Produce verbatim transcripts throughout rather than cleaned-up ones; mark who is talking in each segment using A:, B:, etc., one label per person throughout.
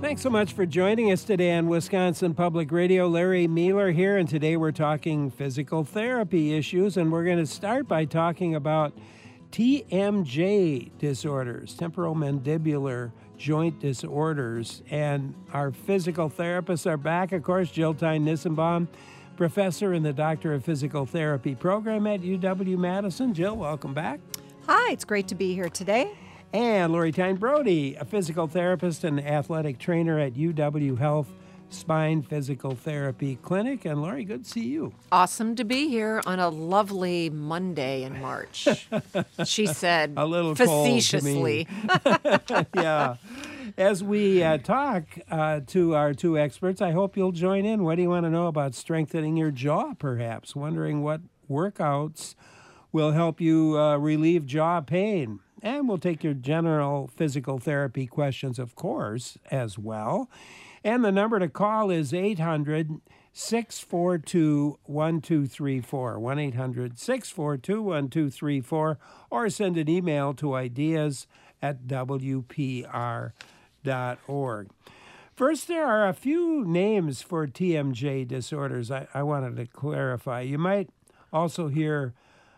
A: Thanks so much for joining us today on Wisconsin Public Radio. Larry Mueller here, and today we're talking physical therapy issues, and we're going to start by talking about T M J disorders, temporomandibular joint disorders. And our physical therapists are back, of course, Jill Tyne-Nissenbaum, professor in the Doctor of Physical Therapy program at U W-Madison. Jill, welcome back.
B: Hi, it's great to be here today.
A: And Lori Tyne-Brody, a physical therapist and athletic trainer at U W Health Spine Physical Therapy Clinic. And Lori, good to see you.
C: Awesome to be here on a lovely Monday in March, she said
A: a little
C: facetiously.
A: Cold to me. Yeah. As we uh, talk uh, to our two experts, I hope you'll join in. What do you want to know about strengthening your jaw, perhaps? Wondering what workouts will help you uh, relieve jaw pain. And we'll take your general physical therapy questions, of course, as well. And the number to call is eight hundred, six four two, one two three four, one eight hundred, six four two, one two three four, or send an email to ideas at w p r dot org. First, there are a few names for T M J disorders I, I wanted to clarify. You might also hear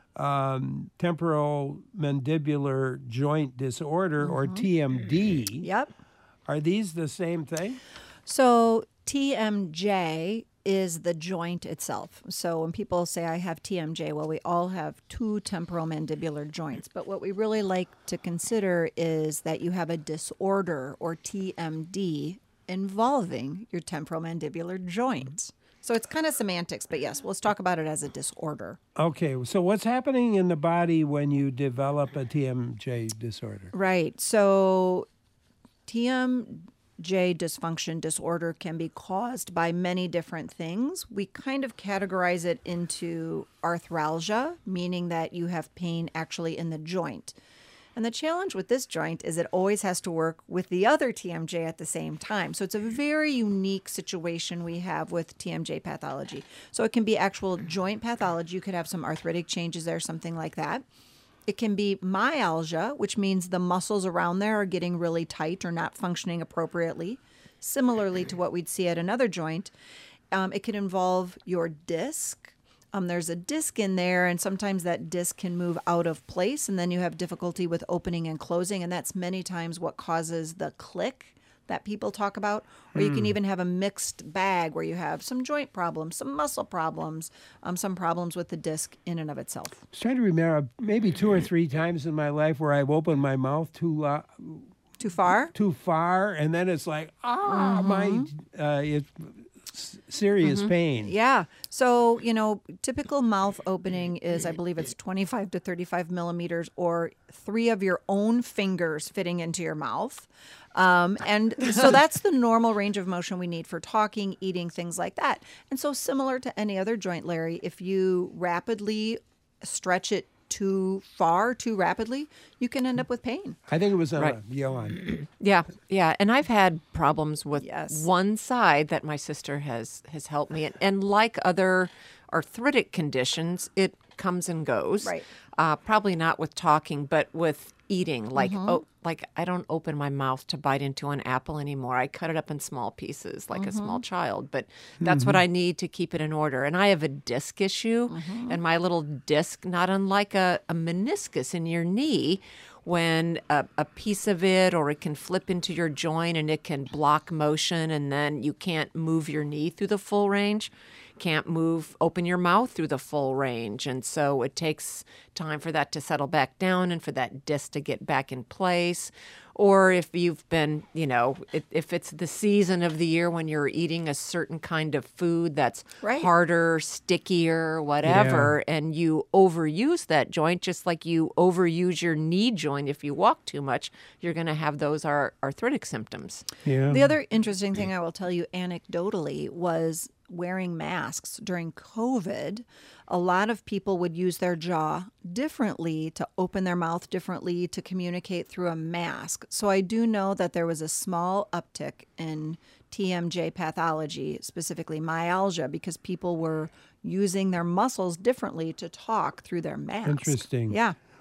A: Um, temporal mandibular joint disorder, mm-hmm. or T M D.
B: Yep.
A: Are these the same thing?
B: So T M J is the joint itself. So when people say I have T M J, well, we all have two temporal mandibular joints. But what we really like to consider is that you have a disorder, or T M D, involving your temporal mandibular joints. So it's kind of semantics, but yes, let's talk about it as a disorder.
A: Okay, so what's happening in the body when you develop a T M J disorder?
B: Right, so T M J dysfunction disorder can be caused by many different things. We kind of categorize it into arthralgia, meaning that you have pain actually in the joint. And the challenge with this joint is it always has to work with the other T M J at the same time. So it's a very unique situation we have with T M J pathology. So it can be actual joint pathology. You could have some arthritic changes there, something like that. It can be myalgia, which means the muscles around there are getting really tight or not functioning appropriately, similarly to what we'd see at another joint. Um, it can involve your disc. Um, there's a disc in there, and sometimes that disc can move out of place, and then you have difficulty with opening and closing, and that's many times what causes the click that people talk about. Or you can even have a mixed bag where you have some joint problems, some muscle problems, um, some problems with the disc in and of itself.
A: I was trying to remember maybe two or three times in my life where I've opened my mouth too lo-
B: Too far?
A: Too far, and then it's like, ah, mm-hmm. my... Uh, it, serious mm-hmm. pain.
B: Yeah. So, you know, typical mouth opening is, I believe it's twenty-five to thirty-five millimeters, or three of your own fingers fitting into your mouth. Um, and so that's the normal range of motion we need for talking, eating, things like that. And so similar to any other joint, Larry, if you rapidly stretch it too far, too rapidly, you can end up with pain.
A: I think it was uh,
C: right.
A: Johan.
C: Yeah, yeah. And I've had problems with
B: yes.
C: one side that my sister has, has helped me. And, and like other arthritic conditions, it comes and goes.
B: Right.
C: Uh, probably not with talking, but with eating. Like,
B: mm-hmm.
C: oh, like I don't open my mouth to bite into an apple anymore. I cut it up in small pieces like mm-hmm. a small child. But that's mm-hmm. what I need to keep it in order. And I have a disc issue, mm-hmm. and my little disc, not unlike a, a meniscus in your knee, when a, a piece of it, or it can flip into your joint and it can block motion, and then you can't move your knee through the full range, can't move, open your mouth through the full range. And so it takes time for that to settle back down and for that disc to get back in place. Or if you've been, you know, if, if it's the season of the year when you're eating a certain kind of food that's
B: right.
C: harder, stickier, whatever,
A: yeah.
C: and you overuse that joint, just like you overuse your knee joint if you walk too much, you're going to have those ar- arthritic symptoms.
A: Yeah.
B: The other interesting thing I will tell you anecdotally was wearing masks during COVID. A lot of people would use their jaw differently, to open their mouth differently, to communicate through a mask. So I do know that there was a small uptick in T M J pathology, specifically myalgia, because people were using their muscles differently to talk through their mask.
A: Interesting.
B: Yeah.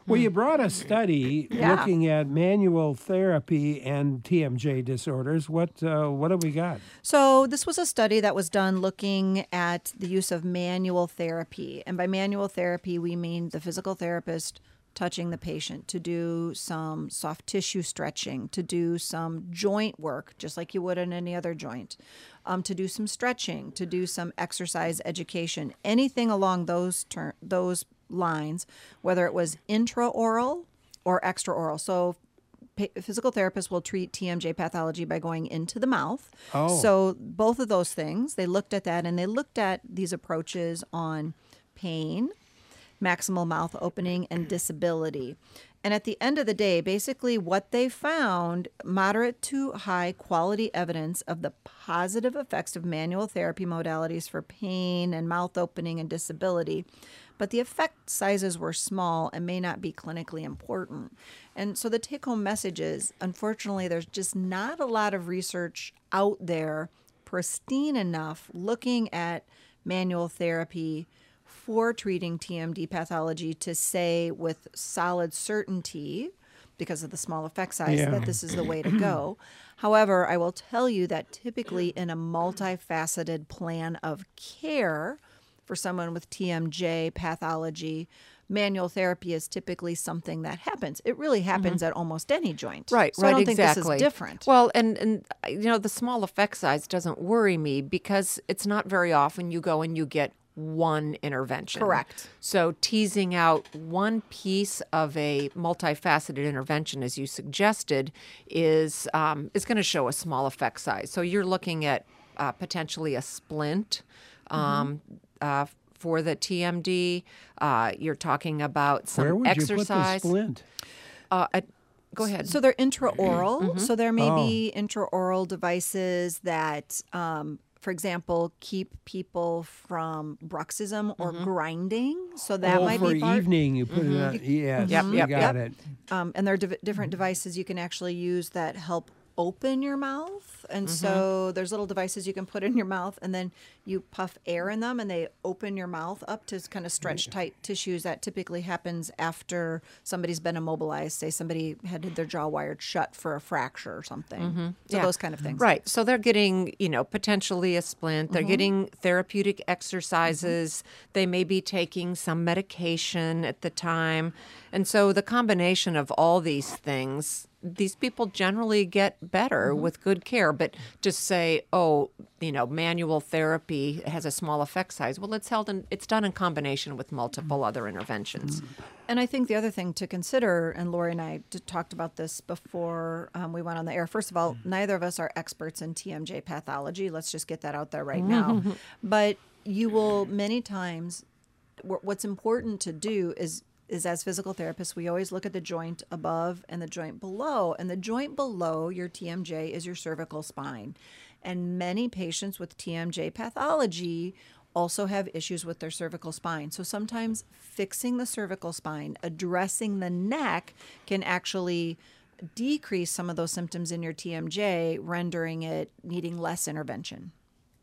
A: Well, you brought a study
B: Yeah.
A: looking at manual therapy and T M J disorders. What uh, what have we got?
B: So this was a study that was done looking at the use of manual therapy. And by manual therapy, we mean the physical therapist touching the patient to do some soft tissue stretching, to do some joint work, just like you would in any other joint, um, to do some stretching, to do some exercise education, anything along those ter- those lines, whether it was intraoral or extraoral. So pa- physical therapists will treat T M J pathology by going into the mouth.
A: Oh.
B: So both of those things, they looked at that, and they looked at these approaches on pain, maximal mouth opening, and disability. And at the end of the day, basically what they found, moderate to high quality evidence of the positive effects of manual therapy modalities for pain and mouth opening and disability. But the effect sizes were small and may not be clinically important. And so the take-home message is, unfortunately, there's just not a lot of research out there pristine enough looking at manual therapy for treating T M D pathology to say with solid certainty, because of the small effect size,
A: Yeah.
B: that this is the way to go. However, I will tell you that typically in a multifaceted plan of care for someone with T M J pathology, manual therapy is typically something that happens. It really happens at almost any joint.
C: Right,
B: So
C: right,
B: I don't think
C: exactly.
B: this is different.
C: Well, and and uh, you know, the small effect size doesn't worry me because it's not very often you go and you get one intervention.
B: Correct.
C: So teasing out one piece of a multifaceted intervention, as you suggested, is um, is going to show a small effect size. So you're looking at uh, potentially a splint. Um, uh, for the T M D, uh, you're talking about some
A: Where would
C: exercise.
A: you put the splint?
C: Uh, at- go ahead.
B: So they're intraoral. So there may
A: Oh.
B: be intraoral devices that, um, for example, keep people from bruxism or grinding. So that
A: oh,
B: might
A: for
B: be part.
A: evening, you put it on. Yes,
C: Yep,
A: you
C: yep,
A: got
B: yep.
A: it.
B: Um, and there are div- different devices you can actually use that help open your mouth. And so there's little devices you can put in your mouth, and then you puff air in them, and they open your mouth up to kind of stretch tight tissues. That typically happens after somebody's been immobilized. Say somebody had their jaw wired shut for a fracture or something. So
C: Yeah.
B: those kind of things.
C: Right. So they're getting, you know, potentially a splint. They're getting therapeutic exercises. They may be taking some medication at the time. And so the combination of all these things, these people generally get better with good care. But just say, oh, you know, manual therapy has a small effect size. Well, it's held in, it's done in combination with multiple other interventions.
B: And I think the other thing to consider, and Lori and I d- talked about this before um, we went on the air. First of all, neither of us are experts in T M J pathology. Let's just get that out there right now. But you will many times, wh- what's important to do is is as physical therapists, we always look at the joint above and the joint below. And the joint below your T M J is your cervical spine. And many patients with T M J pathology also have issues with their cervical spine. So sometimes fixing the cervical spine, addressing the neck, can actually decrease some of those symptoms in your T M J, rendering it needing less intervention.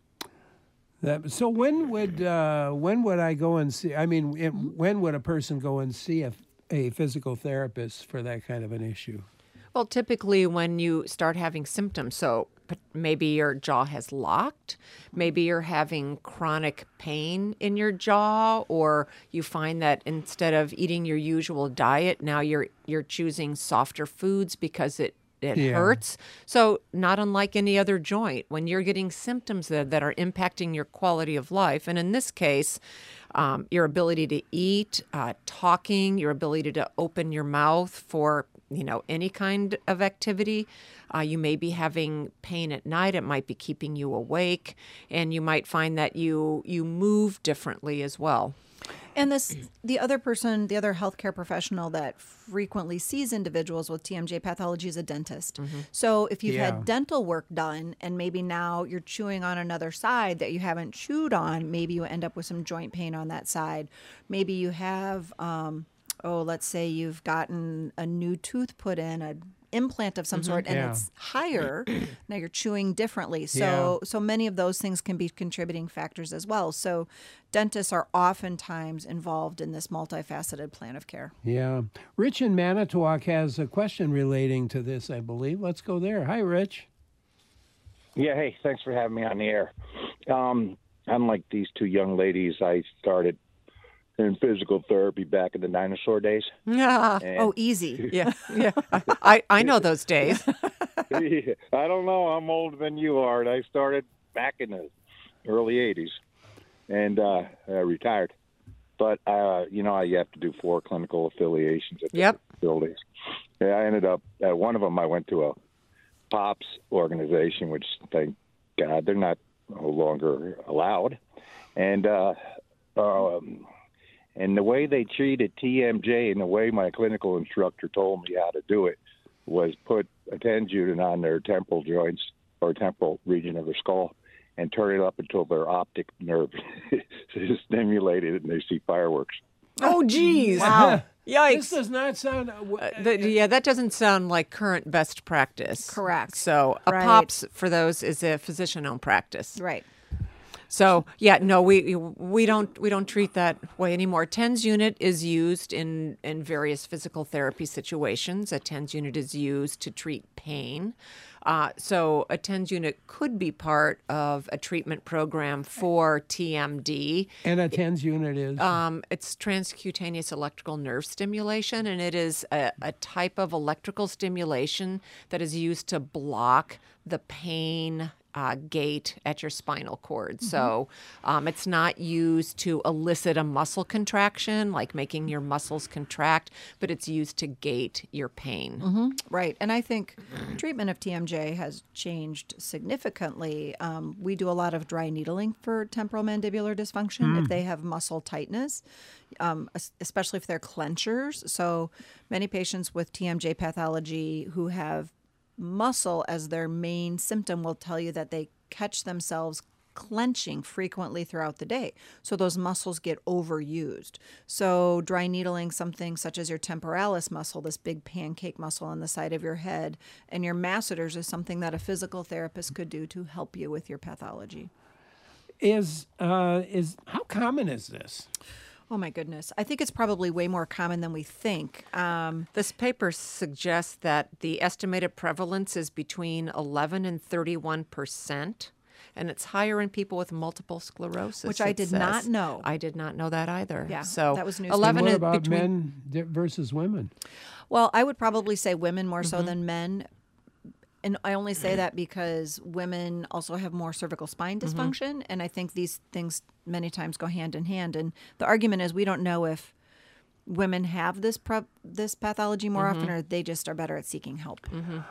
A: That, so when would uh, when would I go and see? I mean, it, when would a person go and see a, a physical therapist for that kind of an issue?
C: Well, typically when you start having symptoms, so p- maybe your jaw has locked, maybe you're having chronic pain in your jaw, or you find that instead of eating your usual diet, now you're you're choosing softer foods because it it
A: Yeah.
C: hurts. So not unlike any other joint, when you're getting symptoms that, that are impacting your quality of life, and in this case, um, your ability to eat, uh, talking, your ability to open your mouth for you know any kind of activity. Uh, you may be having pain at night. It might be keeping you awake, and you might find that you you move differently as well.
B: And this, the other person, the other healthcare professional that frequently sees individuals with T M J pathology is a dentist. So if you've
A: Yeah.
B: had dental work done and maybe now you're chewing on another side that you haven't chewed on, maybe you end up with some joint pain on that side. Maybe you have, um, oh, let's say you've gotten a new tooth put in, a implant of some sort and
A: Yeah.
B: it's higher, now you're chewing differently. So so many of those things can be contributing factors as well. So dentists are oftentimes involved in this multifaceted plan of care.
A: Yeah. Rich in Manitowoc has a question relating to this, I believe. Let's go there. Hi, Rich.
D: Yeah, hey, thanks for having me on the air. Um, unlike these two young ladies, I started in physical therapy back in the dinosaur days.
C: Yeah.
D: And
B: Oh, easy.
C: Yeah. Yeah. I, I know those days.
D: I don't know, I'm older than you are. And I started back in the early eighties and uh, I retired. But, uh, you know, you have to do four clinical affiliations at
C: Yep.
D: different facilities. Yeah, I ended up, at one of them, I went to a POPS organization, which, thank God, they're not no longer allowed. And uh, um, and the way they treated T M J and the way my clinical instructor told me how to do it was put a Tenjudin on their temporal joints or temporal region of their skull and turn it up until their optic nerve is stimulated and they see fireworks.
C: Oh, geez.
B: Wow.
A: This
C: Yikes.
A: does not sound. Uh, w-
C: Uh, the, yeah, that doesn't sound like current best practice.
B: Correct.
C: So a
B: Right.
C: POPS, for those, is a physician-owned practice.
B: Right.
C: So yeah, no, we we don't we don't treat that way anymore. TENS unit is used in in various physical therapy situations. A TENS unit is used to treat pain. Uh, so a TENS unit could be part of a treatment program for T M D.
A: and a TENS unit is.
C: Um, it's transcutaneous electrical nerve stimulation, and it is a, a type of electrical stimulation that is used to block the pain uh, gate at your spinal cord. So um, it's not used to elicit a muscle contraction, like making your muscles contract, but it's used to gate your pain.
B: Right. And I think treatment of T M J has changed significantly. Um, we do a lot of dry needling for temporal mandibular dysfunction if they have muscle tightness, um, es- especially if they're clenchers. So many patients with T M J pathology who have muscle as their main symptom will tell you that they catch themselves clenching frequently throughout the day. So those muscles get overused. So dry needling something such as your temporalis muscle, this big pancake muscle on the side of your head, and your masseters is something that a physical therapist could do to help you with your pathology.
A: is uh, is how common is this?
B: Oh my goodness. I think it's probably way more common than we think. Um,
C: This paper suggests that the estimated prevalence is between eleven and thirty-one percent, and it's higher in people with multiple sclerosis.
B: Which I
C: it
B: did not
C: says.
B: know.
C: I did not know that either.
B: Yeah,
C: so
B: that was news to me.
A: And
C: eleven
A: what
C: is
A: about
C: between.
A: men di- versus women?
B: Well, I would probably say women more so than men. And I only say that because women also have more cervical spine dysfunction. And I think these things many times go hand in hand. And the argument is we don't know if women have this pro- this pathology more often or they just are better at seeking help.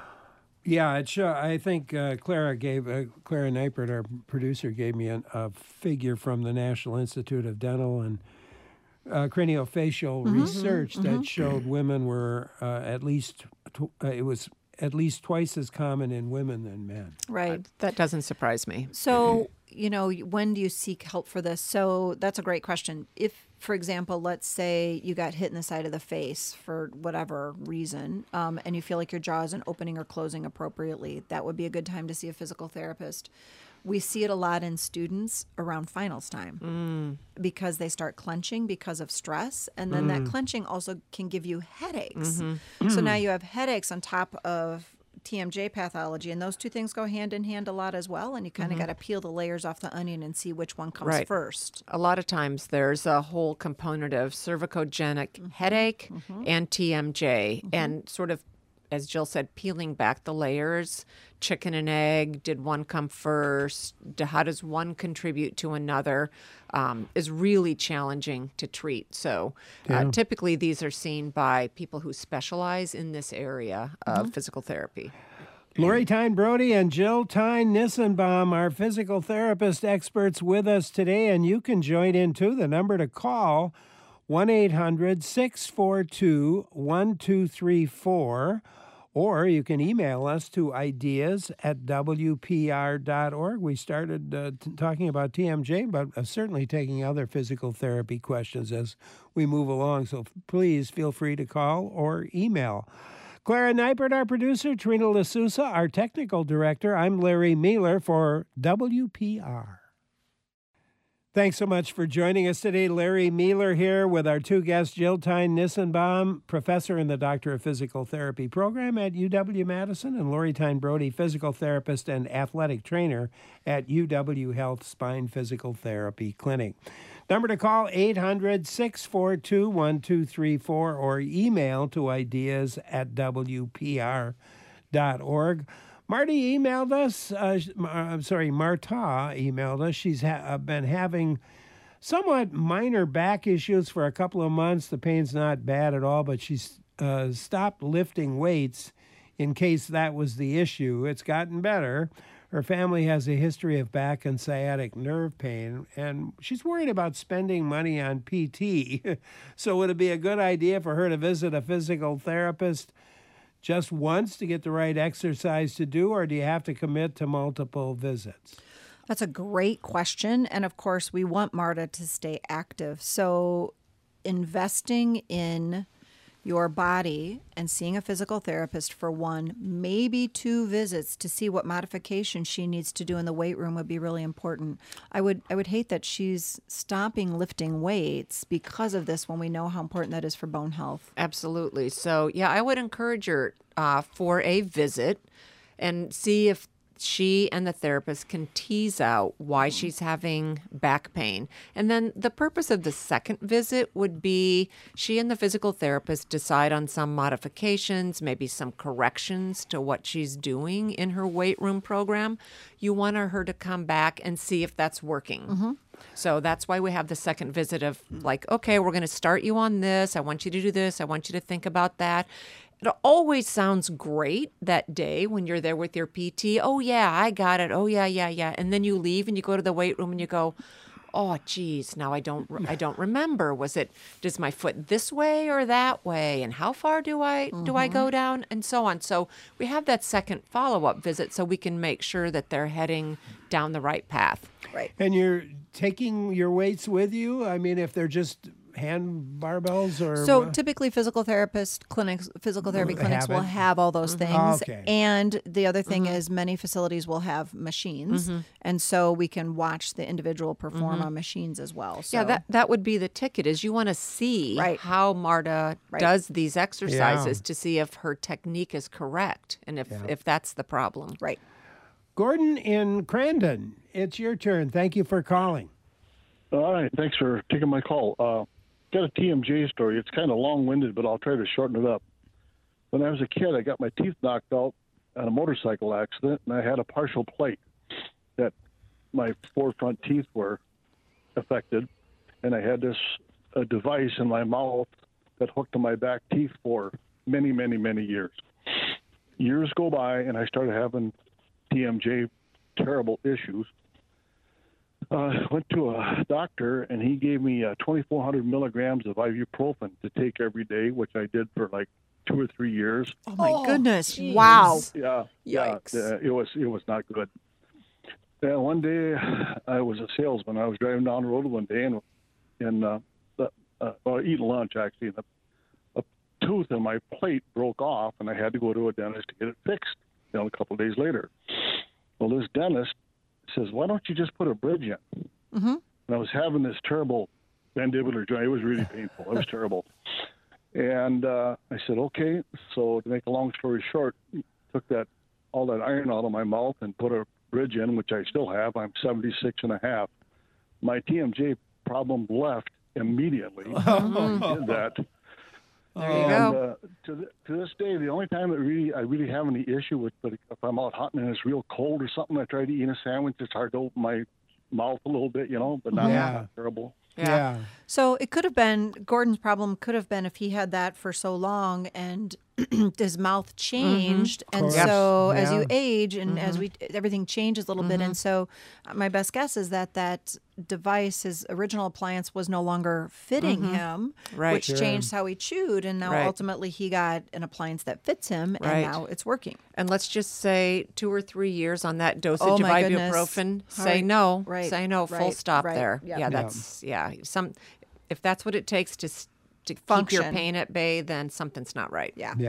A: Yeah, it show, I think uh, Clara gave uh, Clara Neipert, our producer, gave me an, a figure from the National Institute of Dental and uh, Craniofacial Research that showed women were uh, at least tw- uh, it was at least twice as common in women than men.
B: Right.
C: That doesn't surprise me.
B: So, you know, when do you seek help for this? So that's a great question. If, for example, let's say you got hit in the side of the face for whatever reason, um, and you feel like your jaw isn't opening or closing appropriately, that would be a good time to see a physical therapist. We see it a lot in students around finals time because they start clenching because of stress. And then that clenching also can give you headaches. So now you have headaches on top of T M J pathology, and those two things go hand in hand a lot as well. And you kind of got to peel the layers off the onion and see which one comes
C: Right.
B: first.
C: A lot of times there's a whole component of cervicogenic headache and T M J, and sort of, as Jill said, peeling back the layers, chicken and egg, did one come first? D- How does one contribute to another? Um, is really challenging to treat. So uh, typically these are seen by people who specialize in this area of physical therapy.
A: Lori Tyne Brody and Jill Tyne Nissenbaum, our physical therapist experts, with us today, and you can join in too. The number to call, one eight hundred six four two one two three four, or you can email us to ideas at w p r dot org. We started uh, t- talking about T M J, but uh, certainly taking other physical therapy questions as we move along, so f- please feel free to call or email. Clara Neipert, our producer, Trina Lasusa, our technical director. I'm Larry Mueller for W P R. Thanks so much for joining us today. Larry Mueller here with our two guests, Jill Tyne Nissenbaum, professor in the Doctor of Physical Therapy program at U W-Madison, and Lori Tyne Brody, physical therapist and athletic trainer at U W Health Spine Physical Therapy Clinic. Number to call, eight hundred, six four two, one two three four, or email to ideas at w p r dot org. Marty emailed us, uh, I'm sorry, Marta emailed us. She's ha- been having somewhat minor back issues for a couple of months. The pain's not bad at all, but she's uh, stopped lifting weights in case that was the issue. It's gotten better. Her family has a history of back and sciatic nerve pain, and she's worried about spending money on P T. So would it be a good idea for her to visit a physical therapist just once to get the right exercise to do, or do you have to commit to multiple visits?
B: That's a great question. And of course, we want Marta to stay active. So investing in your body and seeing a physical therapist for one, maybe two visits to see what modifications she needs to do in the weight room would be really important. I would I would hate that she's stopping lifting weights because of this when we know how important that is for bone health.
C: Absolutely. So, yeah, I would encourage her uh, for a visit and see if she and the therapist can tease out why she's having back pain. And then the purpose of the second visit would be she and the physical therapist decide on some modifications, maybe some corrections to what she's doing in her weight room program. You want her to come back and see if that's working. Mm-hmm. So that's why we have the second visit of like, okay, we're going to start you on this. I want you to do this. I want you to think about that. It always sounds great that day when you're there with your P T. Oh, yeah, I got it. Oh, yeah, yeah, yeah. And then you leave and you go to the weight room and you go, oh, geez, now I don't I don't remember. Was it, does my foot this way or that way? And how far do I mm-hmm. do I go down? And so on. So we have that second follow-up visit so we can make sure that they're heading down the right path.
B: Right.
A: And you're taking your weights with you? I mean, if they're just hand barbells or
B: so typically physical therapist clinics physical therapy clinics
A: have
B: will
A: it?
B: have all those
A: Mm-hmm.
B: things.
A: Okay.
B: And the other thing mm-hmm. is many facilities will have machines, mm-hmm. and so we can watch the individual perform mm-hmm. on machines as well. So
C: yeah, that that would be the ticket, is you want to see
B: right.
C: how Marta
B: right.
C: does these exercises
A: yeah.
C: to see if her technique is correct and if,
A: yeah.
C: if that's the problem.
B: Right.
A: Gordon in Crandon, it's your turn. Thank you for calling.
E: All right, thanks for taking my call. Uh, got a T M J story. It's kind of long-winded, but I'll try to shorten it up. When I was a kid, I got my teeth knocked out on a motorcycle accident, and I had a partial plate that my four front teeth were affected, and I had this a device in my mouth that hooked to my back teeth for many, many, many years. Years go by, and I started having T M J terrible issues. Uh, went to a doctor, and he gave me uh, twenty-four hundred milligrams of ibuprofen to take every day, which I did for like two or three years.
B: Oh my
C: oh,
B: goodness!
C: geez.
B: Wow.
E: Yeah,
C: Yikes.
E: yeah, uh, it was it was not good. And one day, I was a salesman. I was driving down the road one day, and and uh, the, uh, well, eating lunch actually, and a, a tooth in my plate broke off, and I had to go to a dentist to get it fixed. You know, a couple of days later, well, this dentist says, "Why don't you just put a bridge in?"
B: Mm-hmm.
E: And I was having this terrible mandibular joint. It was really painful. It was terrible. And uh, I said, okay. So to make a long story short, took that all that iron out of my mouth and put a bridge in, which I still have. I'm seventy-six and a half. My T M J problem left immediately.
A: Oh.
E: I did that.
C: There you
E: and,
C: go.
E: Uh, to, th- to this day, the only time that really I really have any issue with, but if I'm out hunting and it's real cold or something, I try to eat a sandwich. It's hard to open my mouth a little bit, you know, but not,
A: Yeah.
E: not terrible.
C: Yeah.
A: yeah.
B: So it could have been Gordon's problem. Could have been if he had that for so long and his mouth changed,
A: Of
B: and
A: course.
B: so as
A: Yeah.
B: you age and as we everything changes a little bit, and so uh, my best guess is that that device, his original appliance, was no longer fitting him,
C: Right.
B: which
A: Sure.
B: changed how he chewed, and now
C: Right.
B: ultimately he got an appliance that fits him, and
C: Right.
B: now it's working.
C: And let's just say two or three years on that dosage
B: Oh,
C: of
B: my goodness.
C: ibuprofen.
B: All
C: Say
B: right.
C: no.
B: Right.
C: Say no. Full
B: Right.
C: stop
B: Right.
C: there.
B: Yep.
C: Yeah,
B: Yeah.
C: that's yeah. Some if that's what it takes to s- to keep
B: Function.
C: your pain at bay, then something's not right.
B: Yeah.
A: Yeah.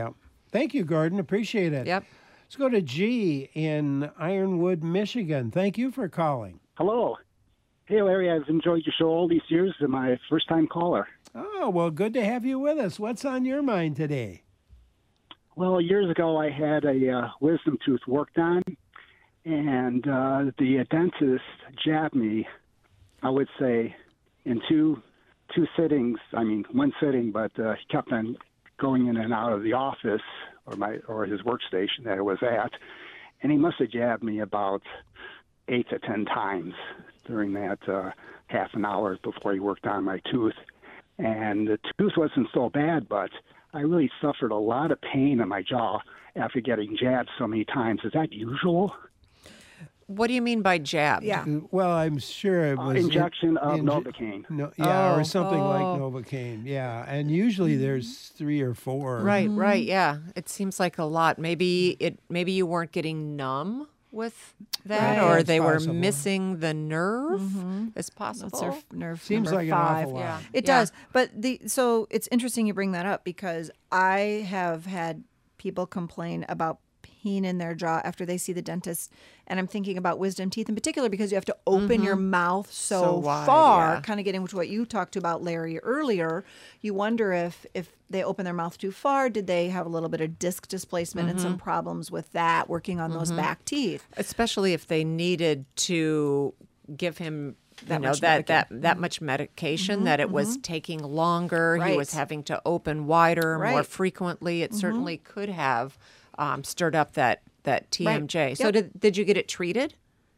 A: Thank you, Gordon. Appreciate it.
C: Yep.
A: Let's go to G in Ironwood, Michigan. Thank you for calling.
F: Hello. Hey, Larry, I've enjoyed your show all these years. I'm my first-time caller.
A: Oh, well, good to have you with us. What's on your mind today?
F: Well, years ago, I had a uh, wisdom tooth worked on, and uh, the dentist jabbed me, I would say, in two two sittings. I mean, one sitting, but uh, he kept on going in and out of the office or my or his workstation that I was at, and he must have jabbed me about eight to ten times during that uh, half an hour before he worked on my tooth. And the tooth wasn't so bad, but I really suffered a lot of pain in my jaw after getting jabbed so many times. Is that usual?
C: What do you mean by jab?
B: Yeah.
A: Well, I'm sure it
F: Uh,
A: was
F: injection of
A: inje-
F: Novocaine.
A: No, yeah,
C: Oh.
A: or something like
C: Oh.
A: Novocaine. Yeah, and usually there's three or four.
C: Right,
B: Mm-hmm.
C: right, yeah. It seems like a lot. Maybe it maybe you weren't getting numb with that,
A: Right.
C: or
A: That's
C: they were
A: possible.
C: missing the nerve. Is
B: That's
C: possible.
B: our f- nerve
A: Seems
B: number
A: like an
B: five.
A: awful lot.
C: Yeah.
B: It
C: Yeah.
B: does. But the so it's interesting you bring that up because I have had people complain about pain in their jaw after they see the dentist, and I'm thinking about wisdom teeth in particular because you have to open your mouth so,
C: So wide,
B: far,
C: yeah.
B: kind of getting to what you talked about, Larry, earlier. You wonder if if they open their mouth too far, did they have a little bit of disc displacement and some problems with that, working on those back teeth?
C: Especially if they needed to give him you
B: That
C: know
B: much
C: that that
B: medication.
C: that much medication that it was taking longer. He was
B: Right.
C: having to open wider more
B: Right.
C: frequently. It certainly could have um, stirred up that that T M J.
B: Right.
C: So
B: Yep.
C: did did you get it treated?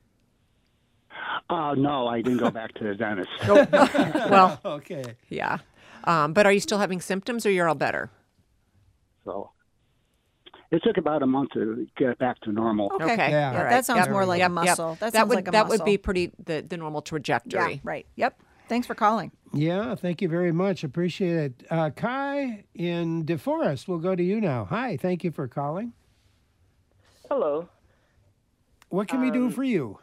F: Uh, no, I didn't go back to the dentist.
C: Well,
A: Okay.
C: yeah. Um, but are you still having symptoms, or you're all better?
F: So it took about a month to get back to normal.
B: Okay.
C: Okay.
A: Yeah.
C: All
B: Yeah,
C: right.
B: that sounds
C: Yep.
B: more like
C: Yep.
B: a
C: Yep.
B: muscle. That
C: That
B: sounds
C: would
B: like a
C: that would be
B: muscle.
C: pretty the, the normal trajectory.
B: Yeah, right. Yep. Thanks for calling.
A: Yeah, thank you very much. Appreciate it. Uh, Kai in DeForest, we'll go to you now. Hi, thank you for calling.
G: Hello.
A: What can we do for you?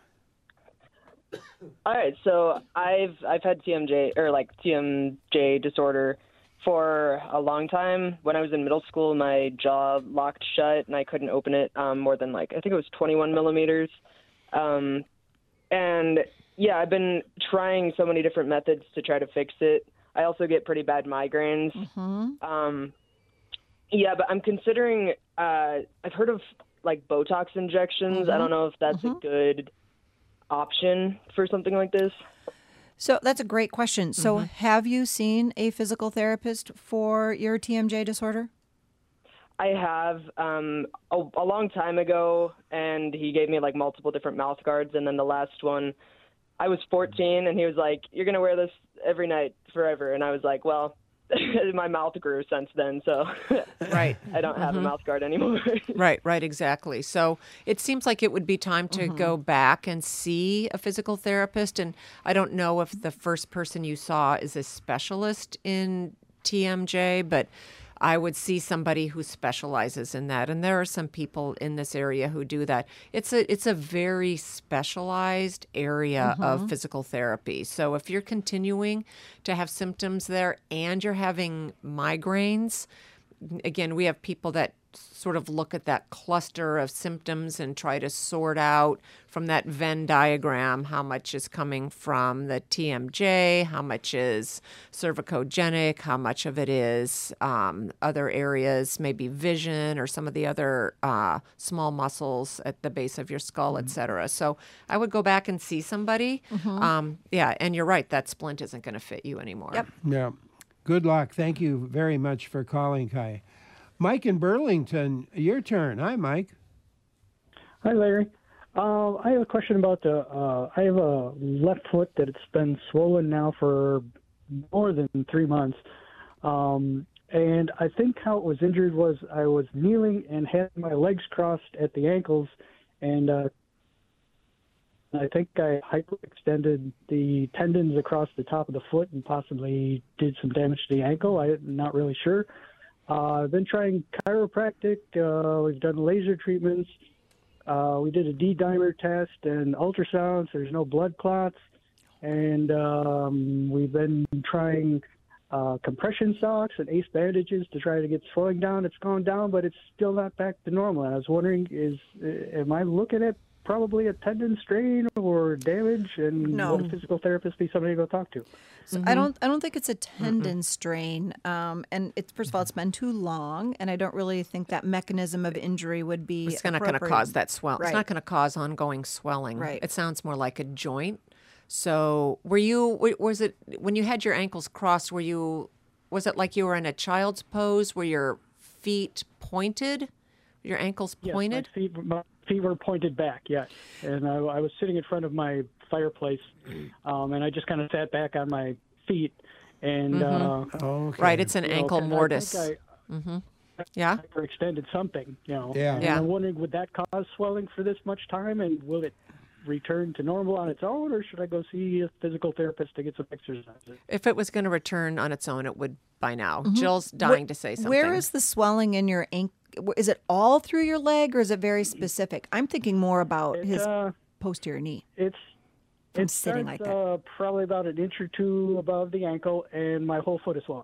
G: All right, so I've I've had T M J or like T M J disorder for a long time. When I was in middle school, my jaw locked shut and I couldn't open it um, more than like I think it was twenty-one millimeters. Um, and yeah, I've been trying so many different methods to try to fix it. I also get pretty bad migraines. Um, yeah, but I'm considering. Uh, I've heard of like Botox injections. I don't know if that's a good option for something like this.
B: So that's a great question. So have you seen a physical therapist for your T M J disorder?
G: I have um, a, a long time ago, and he gave me like multiple different mouth guards. And then the last one, I was fourteen, and he was like, "You're gonna wear this every night forever." And I was like, "Well, my mouth grew since then, so
C: Right.
G: I don't have a mouth guard anymore."
C: Right, right, exactly. So it seems like it would be time to go back and see a physical therapist. And I don't know if the first person you saw is a specialist in T M J, but I would see somebody who specializes in that. And there are some people in this area who do that. It's a it's a very specialized area of physical therapy. So if you're continuing to have symptoms there and you're having migraines, again, we have people that sort of look at that cluster of symptoms and try to sort out from that Venn diagram how much is coming from the T M J, how much is cervicogenic, how much of it is um, other areas, maybe vision or some of the other uh, small muscles at the base of your skull, et cetera. So I would go back and see somebody. Um, yeah, and you're right, that splint isn't going to fit you anymore.
B: Yep.
A: Yeah. Good luck. Thank you very much for calling, Kai. Mike in Burlington, your turn. Hi, Mike.
H: Hi, Larry. Uh, I have a question about the. Uh, I have a left foot that it's been swollen now for more than three months, um, and I think how it was injured was I was kneeling and had my legs crossed at the ankles, and uh, I think I hyperextended the tendons across the top of the foot and possibly did some damage to the ankle. I'm not really sure. Uh, I've been trying chiropractic. Uh, we've done laser treatments. Uh, we did a D-dimer test and ultrasounds. There's no blood clots. And um, we've been trying uh, compression socks and ace bandages to try to get swelling down. It's gone down, but it's still not back to normal. And I was wondering, is uh, am I looking at probably a tendon strain or damage? And
B: No.
H: would a physical therapist be somebody to go talk to?
B: So I don't. I don't think it's a tendon strain. Um, and it's first of all, it's been too long, and I don't really think that mechanism of injury would be.
C: It's not going to
B: appropriate.
C: cause that swell.
B: Right.
C: It's not going to cause ongoing swelling.
B: Right.
C: It sounds more like a joint. So, were you? w- Was it when you had your ankles crossed? Were you? Was it like you were in a child's pose, where your feet pointed, your ankles
H: Yes,
C: pointed?
H: my feet, my feet were pointed back, yes. And I, I was sitting in front of my fireplace, um, and I just kind of sat back on my feet. And uh,
A: Okay.
C: Right. It's an
H: you know,
C: ankle
H: and I
C: mortise.
H: think
C: yeah.
H: I hyperextended something, you know.
A: Yeah.
H: And
C: Yeah.
H: I'm wondering, would that cause swelling for this much time, and will it return to normal on its own, or should I go see a physical therapist to get some exercise?
C: If it was going to return on its own, it would by now. Jill's dying to say something.
B: Where is the swelling in your ankle? Is it all through your leg, or is it very specific? I'm thinking more about his
H: uh,
B: posterior knee.
H: It's
B: From
H: it
B: sitting
H: starts,
B: like that.
H: Uh, probably about an inch or two above the ankle, and my whole foot is swollen.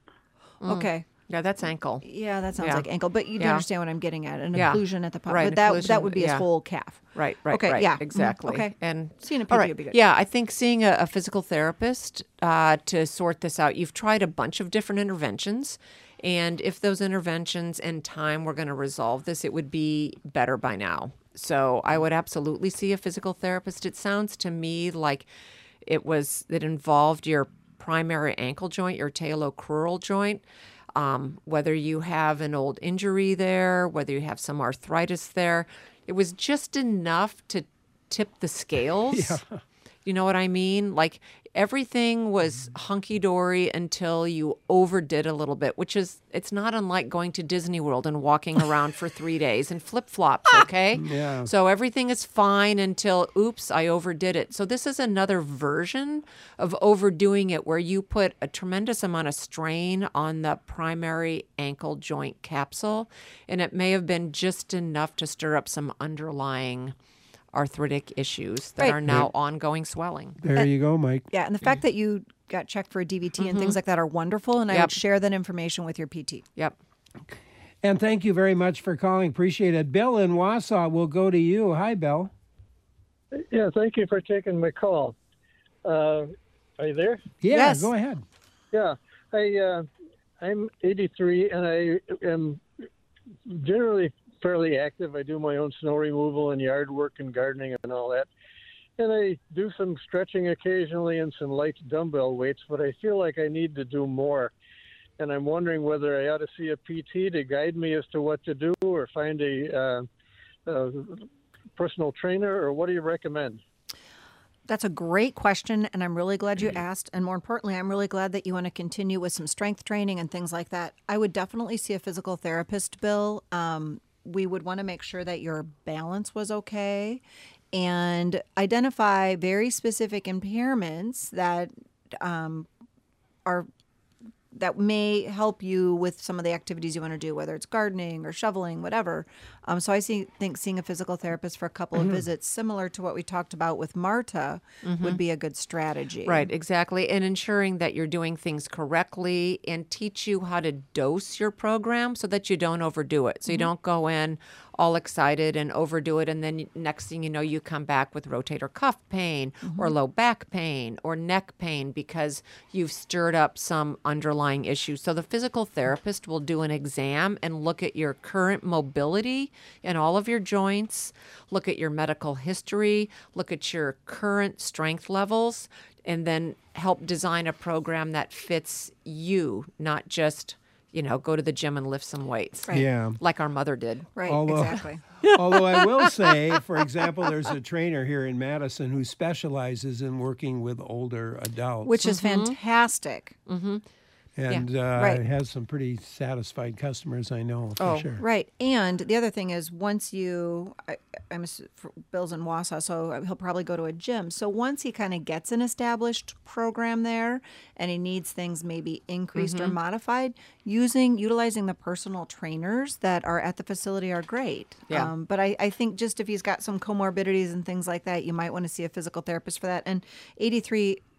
B: Okay.
C: Yeah, that's ankle.
B: Yeah, that sounds
C: Yeah.
B: like ankle, but you
C: Yeah.
B: understand what I'm getting at. An
C: Yeah.
B: occlusion at the palm.
C: Right,
B: But that
C: occlusion,
B: that would be his
C: yeah.
B: whole calf.
C: Right, right,
B: Okay,
C: right.
B: yeah. Mhm.
C: Exactly.
B: Okay.
C: And
B: Seeing a P T
C: all right.
B: would be good.
C: Yeah, I think seeing a, a physical therapist uh, to sort this out. You've tried a bunch of different interventions, and if those interventions and time were going to resolve this, it would be better by now. So I would absolutely see a physical therapist. It sounds to me like it was it involved your primary ankle joint, your talocrural joint. Um, whether you have an old injury there, whether you have some arthritis there, it was just enough to tip the scales. You know what I mean? Like everything was hunky dory until you overdid a little bit, which is, it's not unlike going to Disney World and walking around for three days in flip flops, okay?
A: Yeah.
C: So everything is fine until, oops, I overdid it. So this is another version of overdoing it where you put a tremendous amount of strain on the primary ankle joint capsule, and it may have been just enough to stir up some underlying arthritic issues that
B: Right.
C: are now ongoing swelling.
A: There you go, Mike.
B: Yeah, and the fact that you got checked for a D V T and things like that are wonderful, and I
C: Yep.
B: would share that information with your P T.
C: Yep.
A: And thank you very much for calling. Appreciate it. Bill in Wausau will go to you. Hi, Bill.
I: Yeah, thank you for taking my call. Uh, are you there?
A: Yeah,
B: Yes.
A: go ahead.
I: Yeah, I uh, I'm eighty-three and I am generally fairly active. I do my own snow removal and yard work and gardening and all that. And I do some stretching occasionally and some light dumbbell weights, but I feel like I need to do more. And I'm wondering whether I ought to see a P T to guide me as to what to do, or find a, uh, a personal trainer, or what do you recommend?
B: That's a great question, and I'm really glad you asked. And more importantly, I'm really glad that you want to continue with some strength training and things like that. I would definitely see a physical therapist, Bill. Um, we would want to make sure that your balance was okay and identify very specific impairments that um, are that may help you with some of the activities you want to do, whether it's gardening or shoveling, whatever. Um, so I see, think seeing a physical therapist for a couple of visits, similar to what we talked about with Marta, would be a good strategy.
C: Right, exactly. And ensuring that you're doing things correctly and teach you how to dose your program so that you don't overdo it. So you don't go in all excited and overdo it, and then next thing you know, you come back with rotator cuff pain or low back pain or neck pain because you've stirred up some underlying issue. So the physical therapist will do an exam and look at your current mobility in all of your joints, look at your medical history, look at your current strength levels, and then help design a program that fits you, not just, you know, go to the gym and lift some weights.
B: Right.
A: Yeah.
C: Like our mother did.
B: Right,
A: Although-
B: exactly.
A: Although I will say, for example, there's a trainer here in Madison who specializes in working with older adults.
B: Which is fantastic.
A: and uh,
B: right.
A: has some pretty satisfied customers, I know, for
C: Oh,
A: sure.
B: Right. And the other thing is once you, I, I'm ass- for Bill's in Wausau, so he'll probably go to a gym. So once he kind of gets an established program there and he needs things maybe increased or modified, using, utilizing the personal trainers that are at the facility are great.
C: Yeah.
B: Um, but I, I think just if he's got some comorbidities and things like that, you might want to see a physical therapist for that. And eighty-three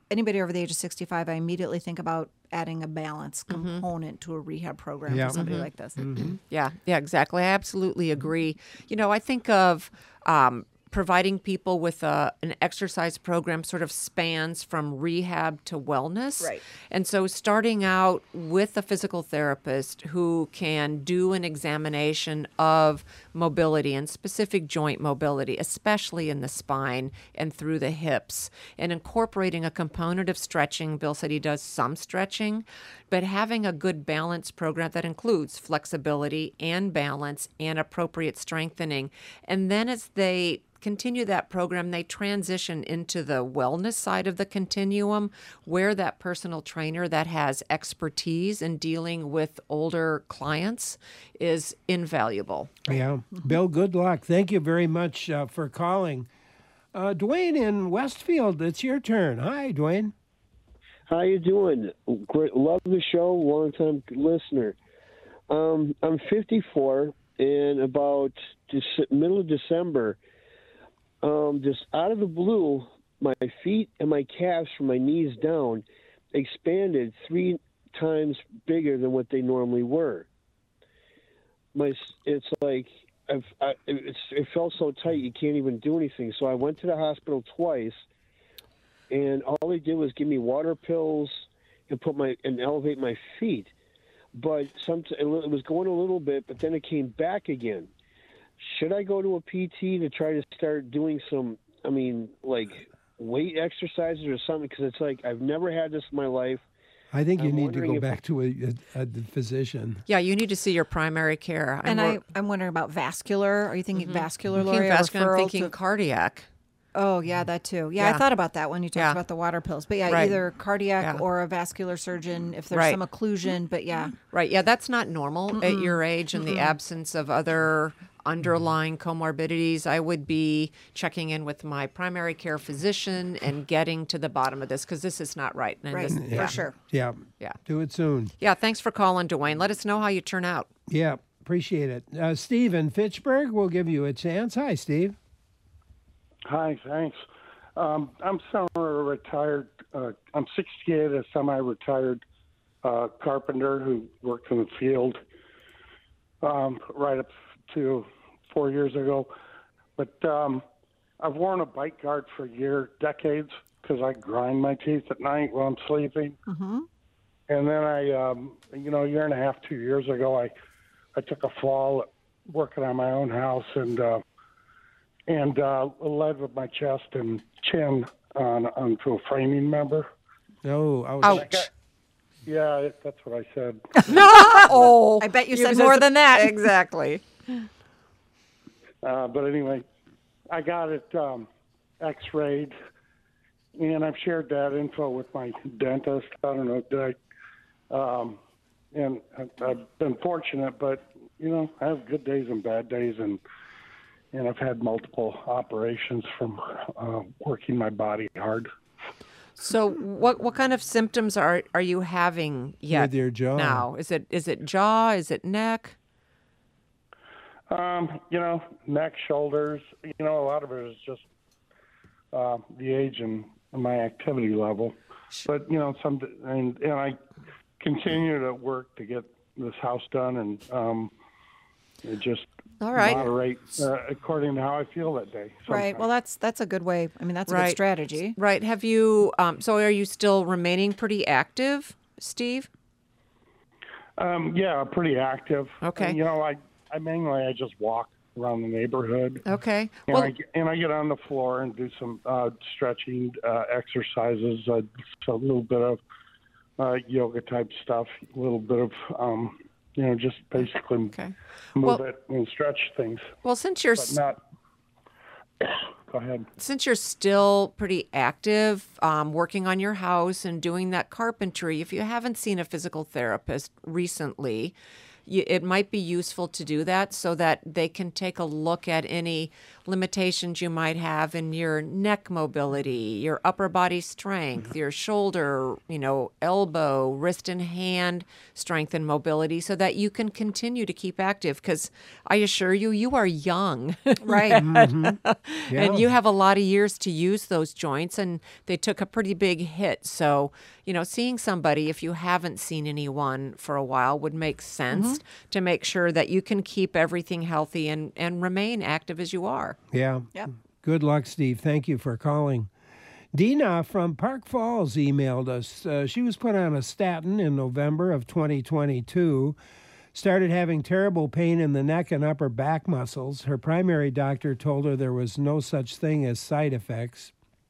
B: anybody over the age of sixty-five, I immediately think about adding a balance component to a rehab program
A: Yeah.
B: for somebody
C: Mm-hmm.
B: like this.
C: Yeah, yeah, exactly. I absolutely agree. You know, I think of um, providing people with a, an exercise program sort of spans from rehab to wellness.
B: Right.
C: And so starting out with a physical therapist who can do an examination of mobility and specific joint mobility, especially in the spine and through the hips, and incorporating a component of stretching. Bill said he does some stretching, but having a good balance program that includes flexibility and balance and appropriate strengthening. And then as they continue that program, they transition into the wellness side of the continuum, where that personal trainer that has expertise in dealing with older clients is invaluable.
A: Yeah. Bill, good luck. Thank you very much uh, for calling. Uh, Dwayne in Westfield, it's your turn. Hi, Dwayne.
J: How you doing? Great, love the show. Long time listener. Um, I'm fifty-four, and about Dece- middle of December, um, just out of the blue, my feet and my calves from my knees down expanded three times bigger than what they normally were. My, it's like I've, I, it's, it felt so tight you can't even do anything. So I went to the hospital twice. And all they did was give me water pills and put my and elevate my feet. But some it was going a little bit, but then it came back again. Should I go to a P T to try to start doing some, I mean, like weight exercises or something? Because it's like I've never had this in my life.
A: I think you
J: I'm
A: need to
J: wondering
A: go
J: if-
A: back to a, a, a physician.
C: Yeah, you need to see your primary care.
B: And
C: we're-
B: I, I'm wondering about vascular. Are you thinking vascular,
C: thinking
B: Lori? or
C: vascular, I'm
B: referral
C: thinking
B: to-
C: cardiac.
B: Oh, yeah, that too. Yeah,
C: Yeah.
B: I thought about that when you talked
C: Yeah.
B: about the water pills. But yeah,
C: Right.
B: either cardiac
C: Yeah.
B: or a vascular surgeon if there's
C: Right.
B: some occlusion. But yeah,
C: Right. Yeah, that's not normal at your age in the absence of other underlying comorbidities. I would be checking in with my primary care physician and getting to the bottom of this because this is not right. And
B: right,
C: this-
B: for
C: yeah.
B: sure.
A: Yeah.
C: Yeah.
A: Do it soon.
C: Yeah, thanks for calling, Dwayne. Let us know how you turn out.
A: Yeah. Appreciate it. Uh, Steve in Fitchburg, we'll give you a chance. Hi, Steve.
K: Hi, thanks. Um, I'm semi-retired. Uh, I'm sixty-eight, a semi-retired uh, carpenter who worked in the field um, right up to four years ago. But um, I've worn a bite guard for years, decades, because I grind my teeth at night while I'm sleeping.
B: Mm-hmm.
K: And then I, um, you know, a year and a half, two years ago, I, I took a fall working on my own house and uh, and uh, led with my chest and chin on onto a framing member.
A: Oh, ouch.
C: Ouch.
K: Yeah, that's what I said.
C: Oh,
B: I bet you
C: you
B: said
C: said
B: more
C: some-
B: than that.
C: Exactly.
K: Uh, but anyway, I got it um, x-rayed, and I've shared that info with my dentist. I don't know, did I? Um, and I- I've been fortunate, but, you know, I have good days and bad days, and and I've had multiple operations from uh, working my body hard.
C: So, what what kind of symptoms are are you having yet
A: With your jaw.
C: now? Is it is it jaw? Is it neck?
K: Um, you know, neck, shoulders. You know, a lot of it is just uh, the age and my activity level. But you know, some and and I continue to work to get this house done, and um, it just
C: All right.
K: moderate uh, according to how I feel that day.
B: Right. Well, that's that's a good way. I mean, that's a
C: Right.
B: good strategy.
C: Right. Have you? Um, so, are you still remaining pretty active, Steve?
K: Um, yeah, pretty active.
C: Okay.
K: And, you know, I I mainly I just walk around the neighborhood.
C: Okay.
K: And,
C: Well,
K: I, get- and I get on the floor and do some uh, stretching uh, exercises, uh, so a little bit of uh, yoga type stuff, a little bit of, um, you know, just basically
C: okay.
K: move
C: Well-
K: it and stretch things,
C: Well, since you're
K: but
C: s-
K: not. Go ahead.
C: since you're still pretty active, um, working on your house and doing that carpentry, if you haven't seen a physical therapist recently, you, it might be useful to do that so that they can take a look at any limitations you might have in your neck mobility, your upper body strength, your shoulder, you know, elbow, wrist and hand strength and mobility, so that you can continue to keep active. Because I assure you, you are young,
B: right?
A: Mhm. Yeah.
C: And you have a lot of years to use those joints, and they took a pretty big hit. So, you know, seeing somebody, if you haven't seen anyone for a while, would make sense to make sure that you can keep everything healthy and, and remain active as you are.
A: Yeah.
B: Yep.
A: Good luck, Steve. Thank you for calling. Dina from Park Falls emailed us. Uh, she was put on a statin in November of twenty twenty-two, started having terrible pain in the neck and upper back muscles. Her primary doctor told her there was no such thing as side effects.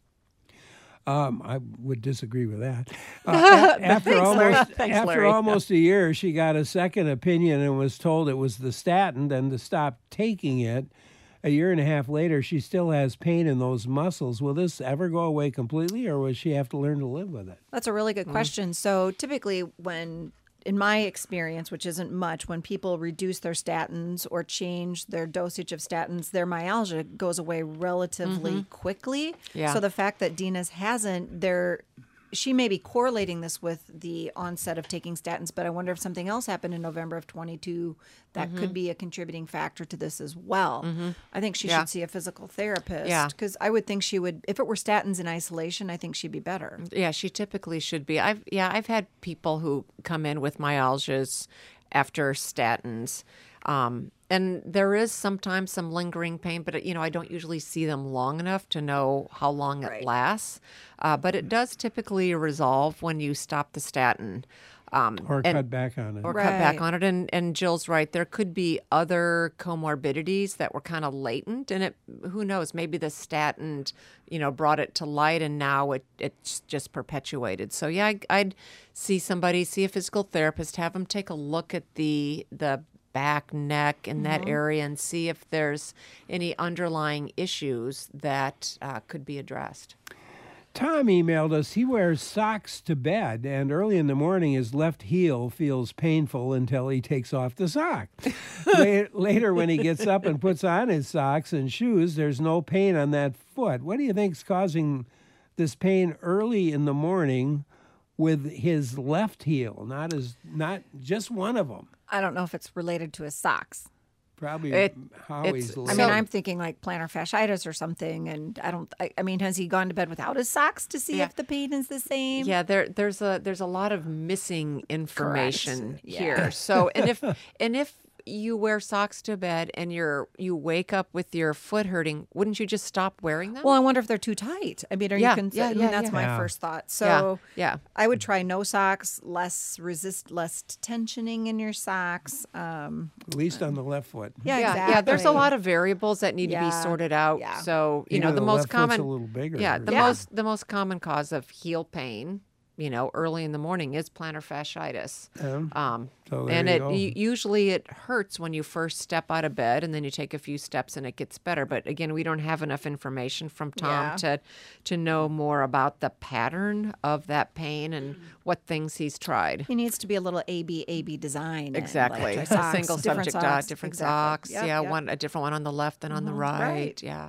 A: Um, I would disagree with that. Uh, a- after
C: Thanks, Larry.
A: almost
C: Thanks,
A: after
C: Larry.
A: almost a year, she got a second opinion and was told it was the statin and to stop taking it. A year and a half later, she still has pain in those muscles. Will this ever go away completely, or will she have to learn to live with it?
B: That's a really good question. So typically when, in my experience, which isn't much, when people reduce their statins or change their dosage of statins, their myalgia goes away relatively quickly.
C: Yeah.
B: So the fact that Dina's hasn't, there, she may be correlating this with the onset of taking statins, but I wonder if something else happened in November of twenty-two that could be a contributing factor to this as well. I think she
C: Yeah.
B: should see a physical therapist.
C: Yeah.
B: Because I would think she would, if it were statins in isolation, I think she'd be better.
C: Yeah, she typically should be. I've yeah, I've had people who come in with myalgias after statins. Um, and there is sometimes some lingering pain, but you know, I don't usually see them long enough to know how long it
B: Right.
C: lasts. Uh, but it does typically resolve when you stop the statin. Um,
A: Or
C: and-
A: cut back on it?
C: or cut back
B: Right.
C: on it. And and Jill's right. There could be other comorbidities that were kind of latent, and it who knows, maybe the statin, you know, brought it to light, and now it it's just perpetuated. So yeah, I, I'd see somebody, see a physical therapist, have them take a look at the the back, neck, in that area, and see if there's any underlying issues that uh, could be addressed.
A: Tom emailed us. He wears socks to bed, and early in the morning, his left heel feels painful until he takes off the sock. La- Later, when he gets up and puts on his socks and shoes, there's no pain on that foot. What do you think's causing this pain early in the morning with his left heel? Not his, not just one of them.
B: I don't know if it's related to his socks.
A: Probably
C: It-
A: Howie's.
C: it's-
A: left.
B: I mean,
C: So-
B: I'm thinking like plantar fasciitis or something, and I don't. I, I mean, has he gone to bed without his socks to see
C: Yeah.
B: if the pain is the same?
C: Yeah, there there's a there's a lot of missing information
B: Yeah.
C: here. So and if and if you wear socks to bed and you're you wake up with your foot hurting, wouldn't you just stop wearing them?
B: Well, I wonder if they're too tight. I mean, are
C: Yeah,
B: you? Con-
C: yeah,
B: I mean,
C: yeah,
B: that's
C: yeah.
B: my
A: Yeah.
B: first thought.
C: yeah,
B: So
C: yeah.
B: I would try no socks, less resist, less tensioning in your socks. Um,
A: At least on the left foot.
B: yeah,
C: yeah,
B: exactly.
C: yeah. There's a lot of variables that need to
B: Yeah,
C: be sorted out.
B: yeah.
C: So you
A: Yeah,
C: know, the,
A: the
C: most
A: left foot's
C: common,
A: a little bigger.
C: yeah, the
B: Yeah.
C: most the most common cause of heel pain, you know, early in the morning is plantar fasciitis.
A: Um,
C: Um,
A: so there
C: and
A: you
C: it
A: go.
C: u- usually it hurts when you first step out of bed, and then you take a few steps and it gets better. But again, we don't have enough information from Tom
B: Yeah.
C: to to know more about the pattern of that pain and what things he's tried.
B: He needs to be a little A B A B design. and, like,
C: Exactly,
B: try
C: a
B: socks,
C: single
B: different
C: subject dot,
B: socks.
C: different
B: Exactly.
C: socks.
B: Yep,
C: yeah,
B: yep.
C: one a different one on the left and on the right.
B: Right.
C: Yeah.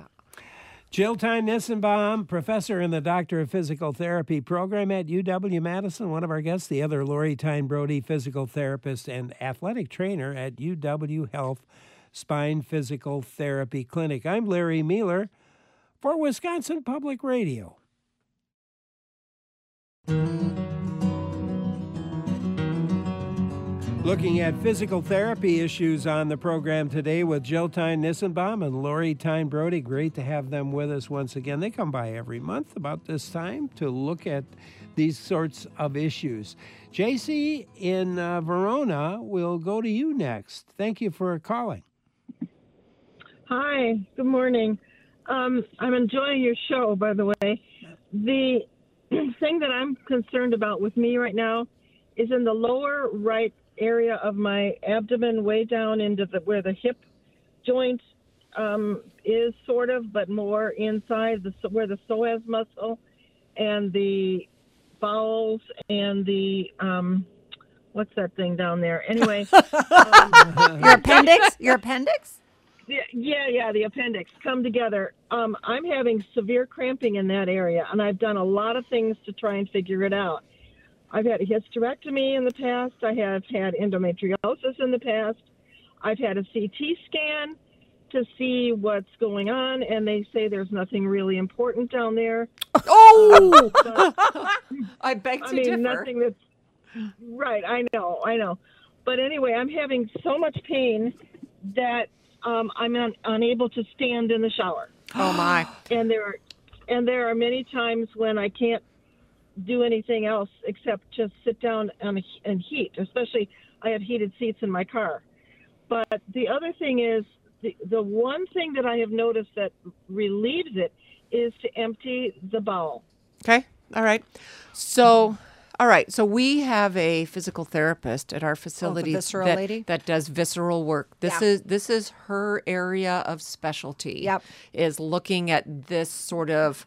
A: Jill Tyne Nissenbaum, professor in the Doctor of Physical Therapy program at U W-Madison, one of our guests, the other Lori Tyne Brody, physical therapist and athletic trainer at U W Health Spine Physical Therapy Clinic. I'm Larry Mueller for Wisconsin Public Radio. Looking at physical therapy issues on the program today with Jill Tyne Nissenbaum and Lori Tyne Brody. Great to have them with us once again. They come by every month about this time to look at these sorts of issues. J C in uh, Verona, we'll go to you next. Thank you for calling.
L: Hi, good morning. Um, I'm enjoying your show, by the way. The thing that I'm concerned about with me right now is in the lower right area of my abdomen, way down into the where the hip joint um, is, sort of, but more inside the where the psoas muscle and the bowels and the um, what's that thing down there? Anyway, um,
B: Your appendix? Your appendix?
L: yeah, yeah, yeah, the appendix come together. Um, I'm having severe cramping in that area, and I've done a lot of things to try and figure it out. I've had a hysterectomy in the past. I have had endometriosis in the past. I've had a C T scan to see what's going on, and they say there's nothing really important down there.
C: Oh! I beg to
L: I mean,
C: differ.
L: nothing that's right. I know, I know. But anyway, I'm having so much pain that um, I'm un- unable to stand in the shower.
C: Oh my!
L: And there, are, and there are many times when I can't do anything else except just sit down and, and heat. Especially, I have heated seats in my car. But the other thing is, the the one thing that I have noticed that relieves it is to empty the bowel.
C: Okay. All right. So, all right. So we have a physical therapist at our facility
B: visceral
C: that,
B: lady?
C: that does visceral work. This
B: Yeah.
C: is this is her area of specialty.
B: Yep.
C: Is looking at this sort of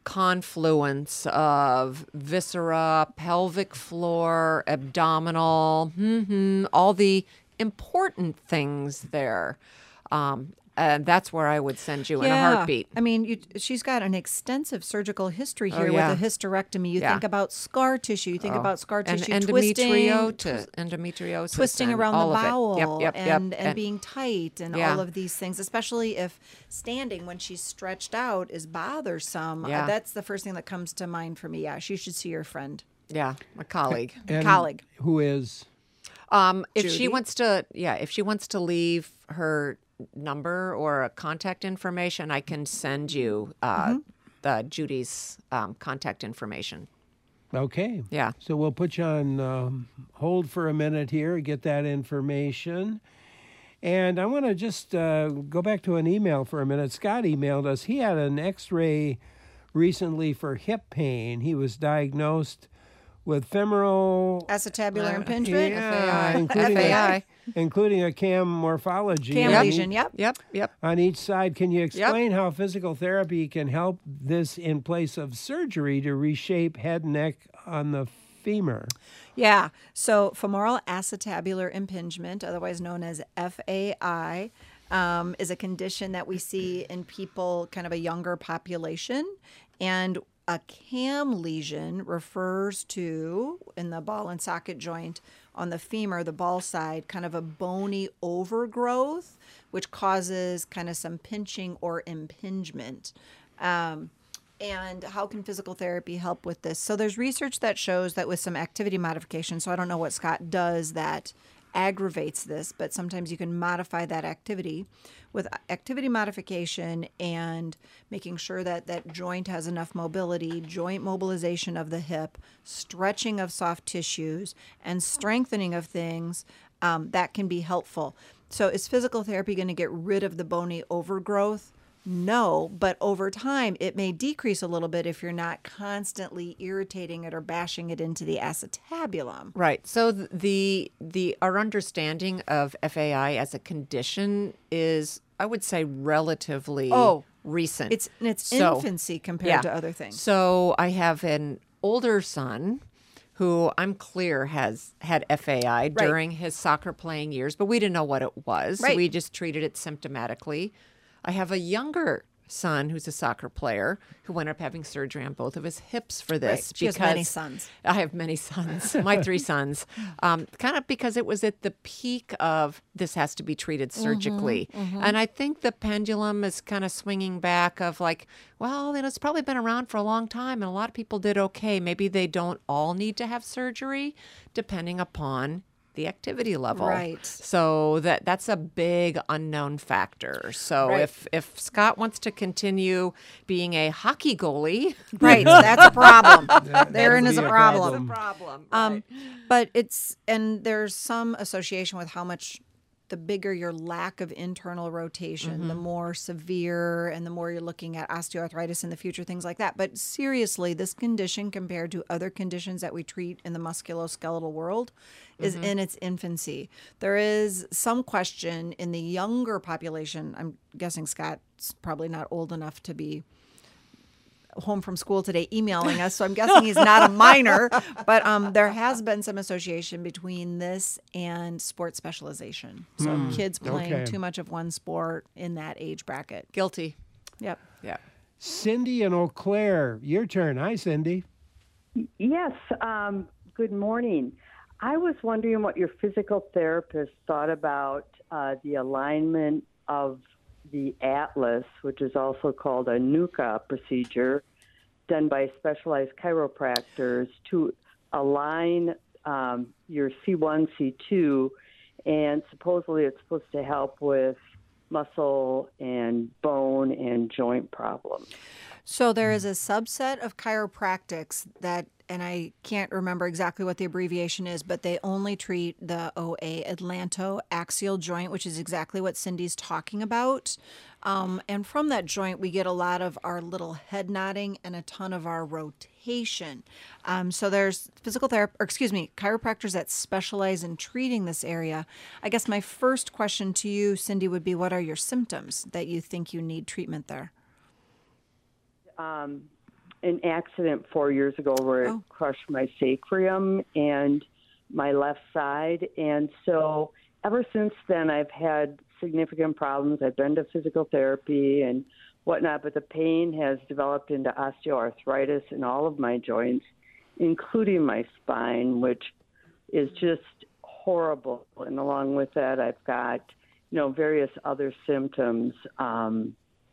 C: confluence of viscera, pelvic floor, abdominal, hmm all the important things there. Um, and that's where I would send you in a heartbeat.
B: I mean, you, she's got an extensive surgical history
C: Oh,
B: here
C: yeah.
B: with a hysterectomy. You
C: Yeah.
B: think about scar tissue. You think
C: Oh.
B: about scar
C: and
B: tissue twisting,
C: endometriosis, endometriosis,
B: twisting
C: and
B: around
C: all
B: the
C: of it.
B: bowel
C: Yep, yep, yep.
B: and, and being tight and
C: Yeah.
B: all of these things, especially if standing when she's stretched out is bothersome. Uh,
C: Yeah.
B: that's the first thing that comes to mind for me. Yeah, she should see your friend.
C: Yeah, a colleague.
A: And
B: colleague.
A: Who is?
C: Um, if she
B: Judy?
C: wants to, yeah, if she wants to leave her number or a contact information, I can send you uh,
B: Mm-hmm.
C: the Judy's um, contact information.
A: Okay.
C: Yeah.
A: So we'll put you on um, hold for a minute here, get that information. And I want to just uh, go back to an email for a minute. Scott emailed us. He had an x-ray recently for hip pain. He was diagnosed with femoral
B: Acetabular
A: uh,
B: impingement?
A: yeah,
C: F A I.
A: including
C: F A I.
A: A, including a cam morphology.
B: Cam
A: on
B: lesion,
A: each-
B: yep.
C: Yep, yep.
A: On each side, can you explain how physical therapy can help this in place of surgery to reshape head and neck on the femur?
B: Yeah. So femoral acetabular impingement, otherwise known as F A I, um, is a condition that we see in people, kind of a younger population. And a cam lesion refers to, in the ball and socket joint on the femur, the ball side, kind of a bony overgrowth, which causes kind of some pinching or impingement. Um, and how can physical therapy help with this? So there's research that shows that with some activity modification, so I don't know what Scott does that aggravates this, but sometimes you can modify that activity with activity modification and making sure that that joint has enough mobility, joint mobilization of the hip, stretching of soft tissues, and strengthening of things um, that can be helpful. So is physical therapy going to get rid of the bony overgrowth? No, but over time it may decrease a little bit if you're not constantly irritating it or bashing it into the acetabulum.
C: Right. So th- the the our understanding of F A I as a condition is, I would say, relatively
B: Oh,
C: recent.
B: It's in its
C: So-
B: infancy compared
C: yeah.
B: to other things.
C: So I have an older son who I'm clear has had F A I during his soccer playing years, but we didn't know what it was.
B: Right.
C: So we just treated it symptomatically. I have a younger son who's a soccer player who ended up having surgery on both of his hips for this.
B: Right. She has many sons.
C: I have many sons, my three sons, um, kind of because it was at the peak of this has to be treated surgically.
B: mhm.
C: And I think the pendulum is kind of swinging back of like, well, you know, it's probably been around for a long time and a lot of people did okay. Maybe they don't all need to have surgery depending upon the activity level.
B: Right.
C: So that that's a big unknown factor. So
B: Right.
C: if if Scott wants to continue being a hockey goalie,
B: Right, that's a problem.
A: That-
B: Therein
A: that'd
B: is a
A: be a
B: problem.
A: problem.
B: Um, but it's and there's some association with how much the bigger your lack of internal rotation, the
C: Mhm.
B: more severe and the more you're looking at osteoarthritis in the future, things like that. But seriously, this condition compared to other conditions that we treat in the musculoskeletal world is
C: Mhm.
B: in its infancy. There is some question in the younger population. I'm guessing Scott's probably not old enough to be home from school today emailing us, so I'm guessing he's not a minor. But um, there has been some association between this and sports specialization. So
A: Hmm.
B: kids playing
A: Okay.
B: too much of one sport in that age bracket.
C: Guilty.
B: Yep.
C: Yeah.
A: Cindy and Eau Claire, your turn. Hi, Cindy.
M: Yes, um, good morning. I was wondering what your physical therapist thought about uh, the alignment of the atlas, which is also called a NUCA procedure, done by specialized chiropractors to align um, your C one, C two, and supposedly it's supposed to help with muscle and bone and joint problems.
B: So there is a subset of chiropractics that, and I can't remember exactly what the abbreviation is, but they only treat the O A, atlantoaxial joint, which is exactly what Cindy's talking about. Um, and from that joint, we get a lot of our little head nodding and a ton of our rotation. Um, so there's physical therapy, or excuse me, chiropractors that specialize in treating this area. I guess my first question to you, Cindy, would be what are your symptoms that you think you need treatment there?
M: Um, an accident four years ago where it crushed my sacrum and my left side. And so ever since then, I've had significant problems. I've been to physical therapy and whatnot, but the pain has developed into osteoarthritis in all of my joints, including my spine, which is just horrible. And along with that, I've got, you know, various other symptoms. Um,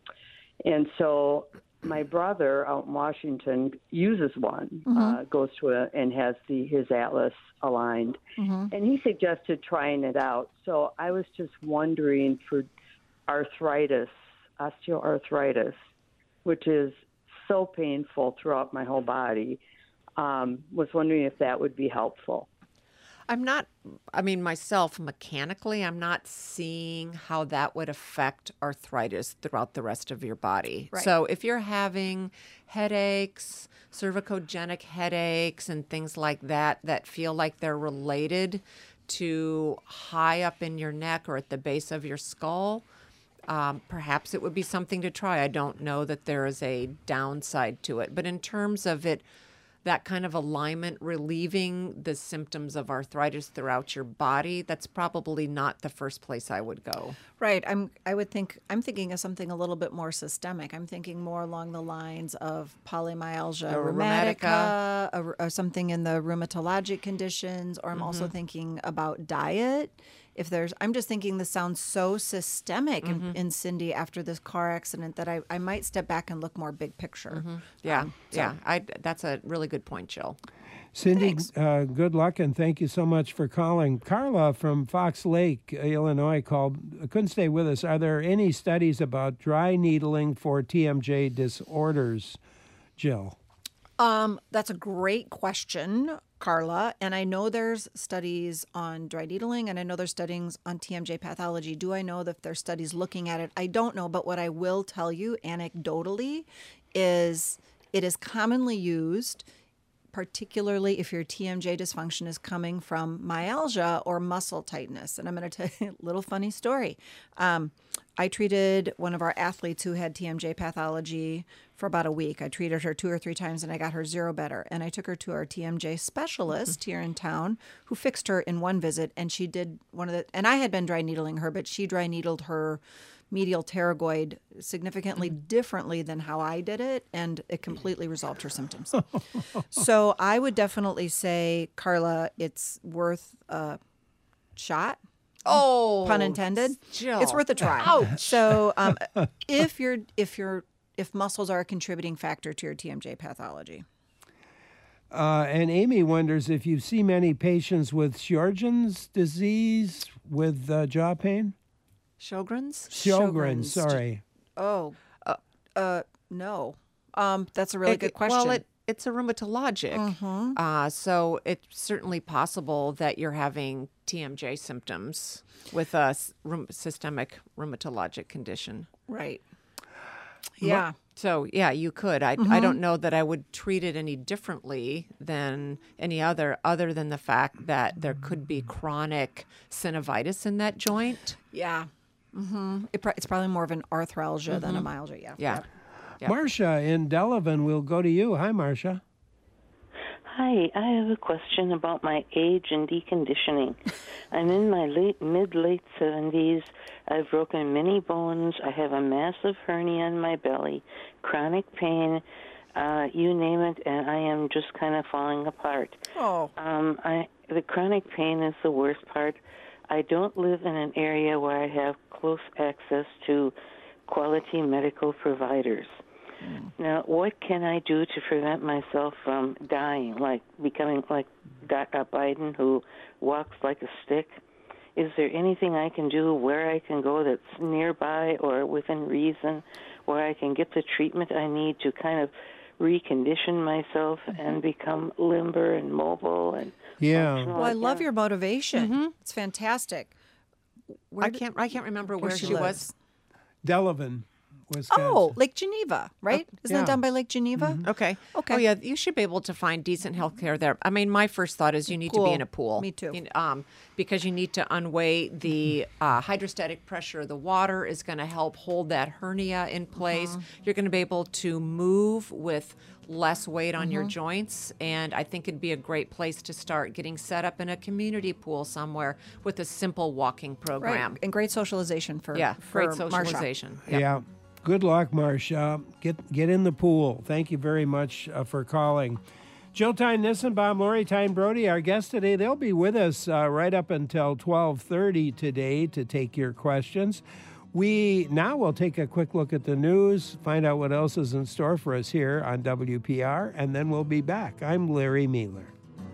M: and so my brother out in Washington uses one,
B: Mhm.
M: uh, goes to a, and has the his atlas aligned,
B: Mhm.
M: and he suggested trying it out. So I was just wondering for arthritis, osteoarthritis, which is so painful throughout my whole body, um, was wondering if that would be helpful.
C: I'm not, I mean, myself, mechanically, I'm not seeing how that would affect arthritis throughout the rest of your body.
B: Right.
C: So if you're having headaches, cervicogenic headaches, and things like that, that feel like they're related to high up in your neck or at the base of your skull, um, perhaps it would be something to try. I don't know that there is a downside to it. But in terms of it, that kind of alignment relieving the symptoms of arthritis throughout your body, that's probably not the first place I would go.
B: Right. I'm. I would think. I'm thinking of something a little bit more systemic. I'm thinking more along the lines of polymyalgia
C: Or
B: rheumatica, or, or something in the rheumatologic conditions. Or I'm also
C: Mhm.
B: thinking about diet. If there's, I'm just thinking this sounds so systemic in,
C: Mhm.
B: in Cindy after this car accident that I, I might step back and look more big picture.
C: Mhm. Yeah,
B: Um, so-
C: yeah. I, that's a really good point, Jill.
A: Cindy, uh, good luck and thank you so much for calling. Carla from Fox Lake, Illinois, called. Couldn't stay with us. Are there any studies about dry needling for T M J disorders, Jill?
B: Um, that's a great question, Carla. And I know there's studies on dry needling, and I know there's studies on T M J pathology. Do I know that there's studies looking at it? I don't know, but what I will tell you anecdotally is it is commonly used, particularly if your T M J dysfunction is coming from myalgia or muscle tightness. And I'm going to tell you a little funny story. Um, I treated one of our athletes who had T M J pathology for about a week. I treated her two or three times and I got her zero better. And I took her to our T M J specialist here in town who fixed her in one visit. And she did one of the, and I had been dry needling her, but she dry needled her medial pterygoid significantly differently than how I did it, and it completely resolved her symptoms. So I would definitely say, Carla, it's worth a shot.
C: Oh,
B: pun intended.
C: Jill.
B: It's worth a try.
C: Ouch.
B: So um, if you're if you're if muscles are a contributing factor to your T M J pathology.
A: Uh, and Amy wonders if you see many patients with Sjogren's disease with uh, jaw pain.
C: Sjogren's?
A: Sjogren's, sorry.
B: Oh, uh, uh, no. Um, that's a really
C: It-
B: good question.
C: Well, it, it's a rheumatologic.
B: Mhm.
C: Uh, so it's certainly possible that you're having T M J symptoms with a s- rheum- systemic rheumatologic condition.
B: Right. Yeah.
C: So, yeah, you could. I, I
B: Mhm.
C: don't know that I would treat it any differently than any other, other than the fact that there could be chronic synovitis in that joint.
B: Yeah. Mm-hmm. It, pro- it's probably more of an arthralgia than a
C: Mhm.
B: myalgia. Yeah.
C: Yeah. Yep.
A: Marcia in Delavan, we'll go to you. Hi, Marcia.
N: Hi, I have a question about my age and deconditioning. I'm in my late mid-late seventies. I've broken many bones. I have a massive hernia in my belly, chronic pain, uh, you name it, and I am just kind of falling apart.
B: Oh.
N: Um, I the chronic pain is the worst part. I don't live in an area where I have close access to quality medical providers. Now, what can I do to prevent myself from dying, like becoming like Doctor Biden, who walks like a stick? Is there anything I can do, where I can go that's nearby or within reason, where I can get the treatment I need to kind of recondition myself and become limber and mobile and
A: yeah.
B: Well, I love your motivation. Mm-hmm. It's fantastic.
C: Where I can't. I can't remember where, where she, she was.
A: Delavan. Wisconsin.
B: Oh, Lake Geneva, right?
C: Oh,
B: Isn't
C: yeah.
B: that done by Lake Geneva?
C: Mm-hmm. Okay.
B: Okay.
C: Oh, yeah. You should be able to find decent health care there. I mean, my first thought is you need
B: pool.
C: to be in a pool.
B: Me too.
C: You, um, because you need to unweigh the uh, hydrostatic pressure of the water is going to help hold that hernia in place. Mm-hmm. You're going to be able to move with less weight on mm-hmm. your joints, and I think it'd be a great place to start getting set up in a community pool somewhere with a simple walking program.
B: Right. And great socialization for
C: yeah,
B: for
C: great socialization.
A: Yep. Yeah. Good luck, Marcia. Get get in the pool. Thank you very much uh, for calling. Jill Tyne Nissenbaum, Lori Tyne Brody, our guests today. They'll be with us uh, right up until twelve thirty today to take your questions. We now will take a quick look at the news, find out what else is in store for us here on W P R, and then we'll be back. I'm Larry Mueller.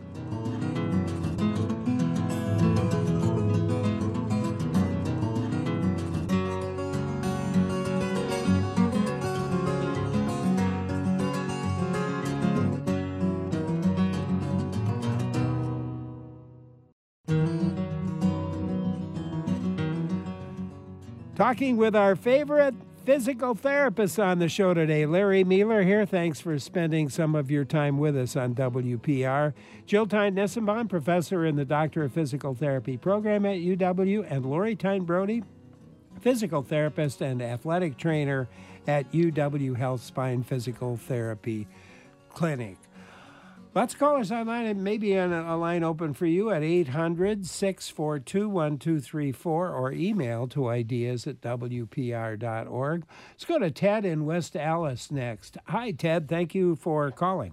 A: Talking with our favorite physical therapist on the show today, Larry Mueller here. Thanks for spending some of your time with us on W P R. Jill Tyne Nissenbaum, professor in the Doctor of Physical Therapy program at U W, and Lori Tyne Brody, physical therapist and athletic trainer at U W Health Spine Physical Therapy Clinic. Let's call us online and maybe on a, a line open for you at eight hundred, six four two, one two three four or email to ideas at W P R dot org. Let's go to Ted in West Allis next. Hi, Ted. Thank you for calling.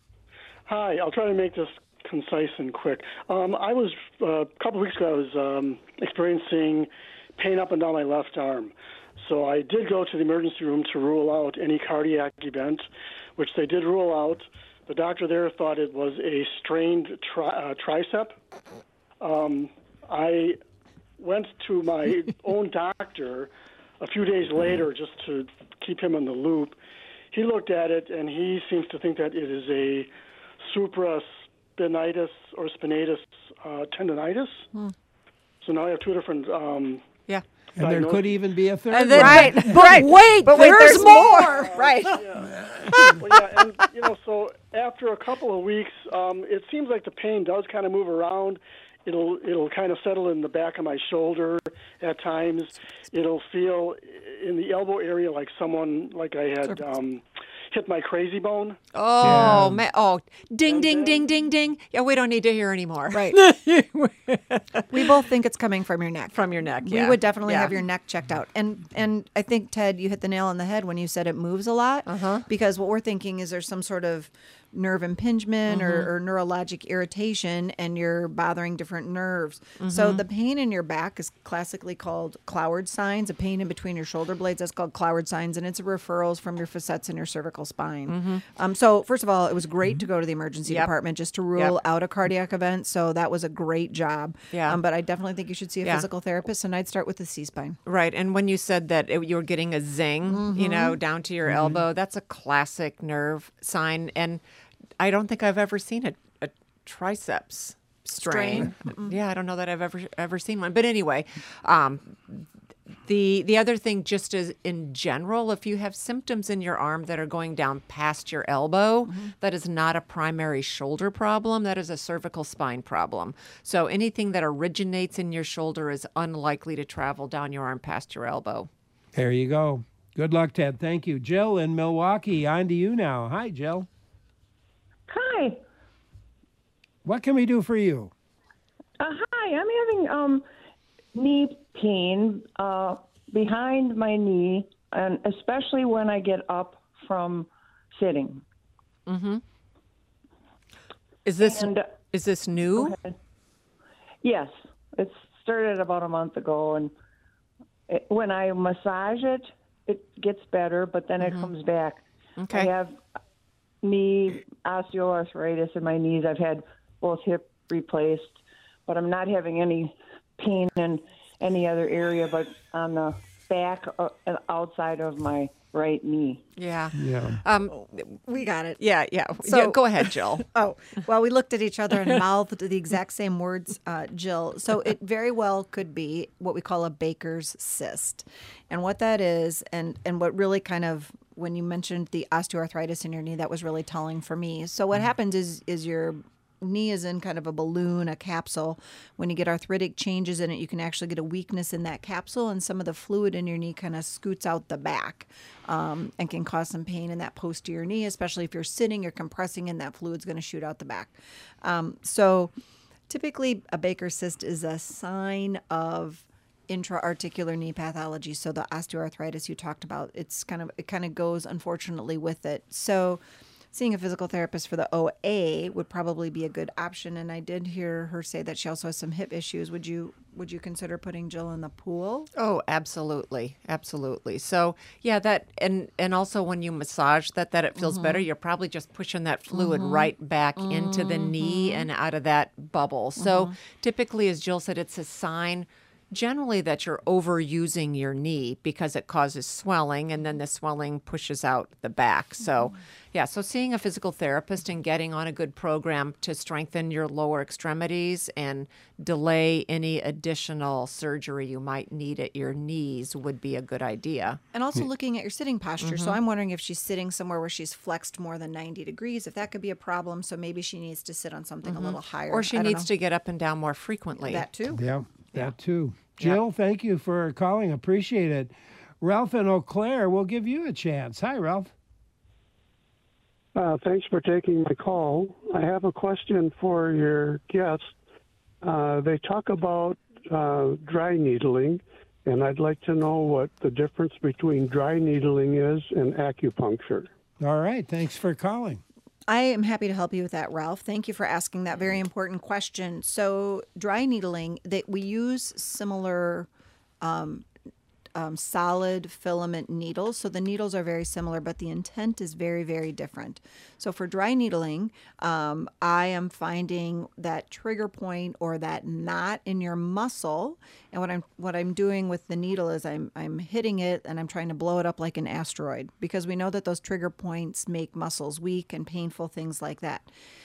O: Hi. I'll try to make this concise and quick. Um, I was, uh, a couple of weeks ago, I was um, experiencing pain up and down my left arm. So I did go to the emergency room to rule out any cardiac event, which they did rule out. The doctor there thought it was a strained tri- uh, tricep. Um, I went to my own doctor a few days later just to keep him in the loop. He looked at it, and he seems to think that it is a supraspinatus or spinatus uh, tendonitis. Hmm. So now I have two different um,
C: yeah.
A: And there could even be a third
B: and then,
A: one.
B: Right, but
C: right.
B: wait, but
C: there's,
B: there's
C: more.
B: more. Right.
O: Yeah. Well, yeah, and, you know, so after a couple of weeks, um, it seems like the pain does kind of move around. It'll it'll kind of settle in the back of my shoulder at times. It'll feel in the elbow area like someone, like I had um, hit my crazy bone.
C: Oh,
A: Yeah.
C: man. Oh, ding,
O: And
C: ding,
O: then-
C: ding, ding, ding. Yeah, we don't need to hear anymore.
B: Right. We both think it's coming from your neck.
C: From your neck,
B: We
C: yeah.
B: would definitely
C: Yeah.
B: have your neck checked out. And and I think, Ted, you hit the nail on the head when you said it moves a lot.
C: Uh-huh.
B: Because what we're thinking is there's some sort of nerve impingement
C: Mm-hmm.
B: or, or neurologic irritation, and you're bothering different nerves. So
C: Mhm.
B: the pain in your back is classically called Cloward signs, a pain in between your shoulder blades. That's called Cloward signs, and it's referrals from your facets in your cervical spine.
C: Mhm.
B: Um, so first of all, it was great to go to the emergency
C: Yep.
B: department just to rule
C: Yep.
B: out a cardiac event. So that was a great job.
C: Yeah.
B: Um, but I definitely think you should see a
C: Yeah.
B: physical therapist, and I'd start with the C-spine.
C: Right. And when you said that it, you were getting a zing, you know, down to your elbow, that's a classic nerve sign. And I don't think I've ever seen a, a triceps strain. Yeah, I don't know that I've ever ever seen one. But anyway, um, the the other thing, just as in general, if you have symptoms in your arm that are going down past your elbow, that is not a primary shoulder problem. That is a cervical spine problem. So anything that originates in your shoulder is unlikely to travel down your arm past your elbow.
A: There you go. Good luck, Ted. Thank you. Jill in Milwaukee, on to you now. Hi, Jill.
P: Hi.
A: What can we do for you?
P: Uh, hi. I'm having um, knee pain uh, behind my knee, and especially when I get up from sitting.
C: Mm-hmm. Is this
P: And, uh,
C: is this new?
P: Yes, it started about a month ago, and it, when I massage it, it gets better, but then it comes back.
C: Okay.
P: I have knee osteoarthritis in my knees. I've had both hip replaced, but I'm not having any pain in any other area but on the back uh, and outside of my right knee.
C: Yeah.
A: Yeah.
C: Um,
B: We got it.
C: yeah, yeah.
B: So-
C: yeah. Go ahead, Jill.
B: Oh, well, we looked at each other and mouthed the exact same words, uh, Jill. So it very well could be what we call a Baker's cyst. And what that is, and, and what really kind of, when you mentioned the osteoarthritis in your knee, that was really telling for me. So what happens is, is your knee is in kind of a balloon, a capsule. When you get arthritic changes in it, you can actually get a weakness in that capsule, and some of the fluid in your knee kind of scoots out the back um, and can cause some pain in that posterior knee, especially if you're sitting, you're compressing, and that fluid's going to shoot out the back. Um, so typically, a Baker's cyst is a sign of intra-articular knee pathology. So the osteoarthritis you talked about, it's kind of it kind of goes unfortunately with it. So seeing a physical therapist for the O A would probably be a good option. And I did hear her say that she also has some hip issues. Would you would you consider putting Jill in the pool?
C: Oh, absolutely, absolutely. So yeah, that and and also when you massage that, that it feels
B: Mhm.
C: better. You're probably just pushing that fluid
B: Mhm.
C: right back into the knee and out of that bubble. So
B: Mhm.
C: typically, as Jill said, it's a sign generally that you're overusing your knee because it causes swelling, and then the swelling pushes out the back. So yeah, so seeing a physical therapist and getting on a good program to strengthen your lower extremities and delay any additional surgery you might need at your knees would be a good idea.
B: And also looking at your sitting posture. So
C: Mhm.
B: I'm wondering if she's sitting somewhere where she's flexed more than ninety degrees, if that could be a problem. So maybe she needs to sit on something a
C: Mhm.
B: little higher.
C: Or she
B: I don't
C: needs
B: know.
C: to get up and down more frequently.
B: That too.
A: Yeah, that too. Jill, thank you for calling. Appreciate it. Ralph in Eau Claire, we'll give you a chance. Hi, Ralph.
Q: Uh, thanks for taking my call. I have a question for your guest. Uh, they talk about uh, dry needling, and I'd like to know what the difference between dry needling is and acupuncture.
A: All right. Thanks for calling.
B: I am happy to help you with that, Ralph. Thank you for asking that very important question. So, dry needling, that we use similar um, um, solid filament needles. So the needles are very similar, but the intent is very, very different. So for dry needling, um, I am finding that trigger point or that knot in your muscle. And what I'm what I'm doing with the needle is I'm I'm hitting it and I'm trying to blow it up like an asteroid, because we know that those trigger points make muscles weak and painful, things like that.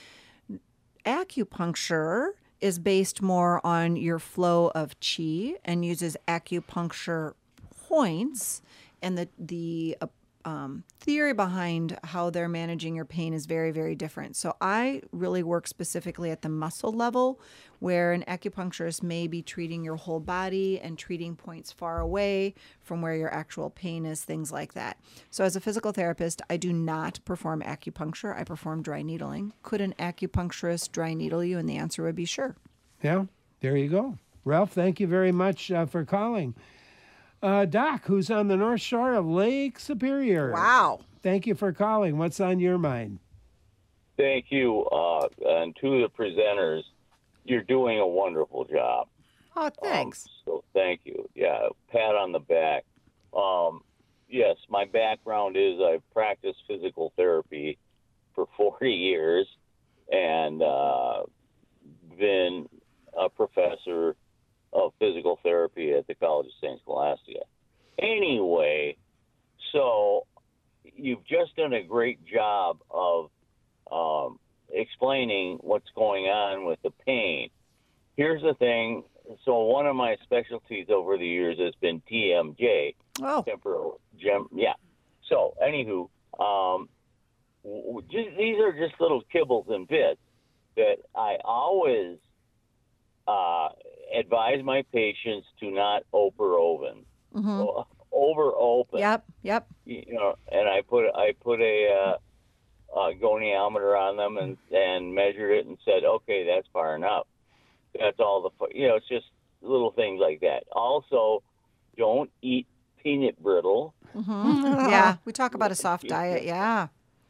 B: Acupuncture is based more on your flow of qi and uses acupuncture points, and the the uh, um, theory behind how they're managing your pain is very, very different. So I really work specifically at the muscle level, where an acupuncturist may be treating your whole body and treating points far away from where your actual pain is, things like that. So as a physical therapist, I do not perform acupuncture. I perform dry needling. Could an acupuncturist dry needle you? And the answer would be sure.
A: Yeah, there you go. Ralph, thank you very much uh, for calling. Uh, Doc, who's on the North Shore of Lake Superior.
B: Wow.
A: Thank you for calling. What's on your mind?
R: Thank you. Uh, and to the presenters, you're doing a wonderful job.
C: Oh, thanks.
R: Um, so thank you. Yeah, pat on the back. Um, yes, my background is I've practiced physical therapy for forty years and uh, been a professor of physical therapy at the College of Saint Scholastica. Anyway, so you've just done a great job of um, explaining what's going on with the pain. Here's the thing. So one of my specialties over the years has been T M J.
B: Oh.
R: Temporal gem. Yeah. So, anywho, um, w- just, these are just little kibbles and bits that I always uh, advise my patients to not oper oven.
B: Mm-hmm.
R: O- over open.
B: Yep, yep.
R: You know, and I put I put a, uh, a goniometer on them and and measured it and said, okay, that's far enough. That's all the you know. It's just little things like that. Also, don't eat peanut brittle.
B: Mm-hmm. Yeah, we talk about a soft diet. Yeah,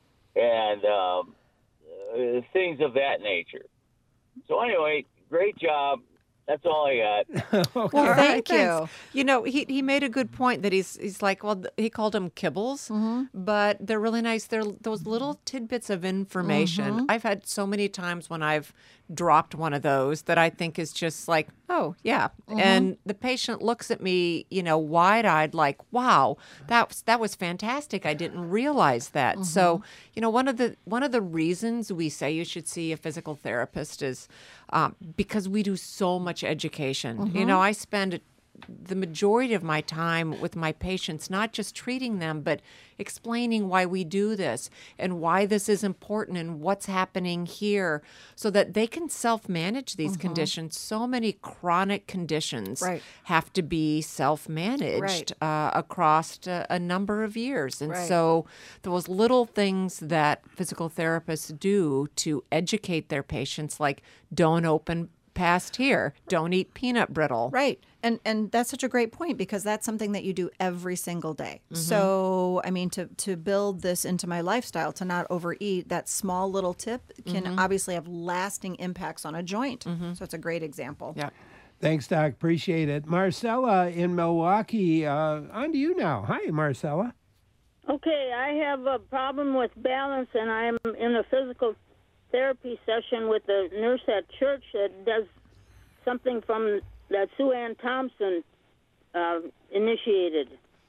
R: and um, uh, things of that nature. So anyway, great job. That's all I got.
C: Well,
B: All right,
C: thank you.
B: thanks.
C: You know, he he made a good point that he's he's like, well, th- he called them kibbles, but they're really nice. They're those little tidbits of information.
B: Mhm.
C: I've had so many times when I've dropped one of those that I think is just like, oh yeah,
B: Mhm.
C: and the patient looks at me, you know, wide-eyed, like, wow, that was, that was fantastic. I didn't realize that. So, you know, one of the one of the reasons we say you should see a physical therapist is um, because we do so much education. You
B: Mhm.
C: know, I spend the majority of my time with my patients, not just treating them, but explaining why we do this and why this is important and what's happening here so that they can self-manage these
B: Mhm.
C: conditions. So many chronic conditions
B: Right.
C: have to be self-managed
B: Right.
C: uh, across a, a number of years. And
B: Right.
C: so those little things that physical therapists do to educate their patients, like don't open past here, don't eat peanut brittle.
B: Right. And and that's such a great point because that's something that you do every single day.
C: Mhm.
B: So, I mean, to, to build this into my lifestyle, to not overeat, that small little tip can
C: Mhm.
B: obviously have lasting impacts on a joint.
C: Mhm.
B: So it's a great example.
C: Yeah.
A: Thanks, Doc. Appreciate it. Marcella in Milwaukee, uh, on to you now. Hi, Marcella.
S: Okay, I have a problem with balance, and I'm in a physical therapy session with a nurse at church that does something from that Sue Ann Thompson uh, initiated.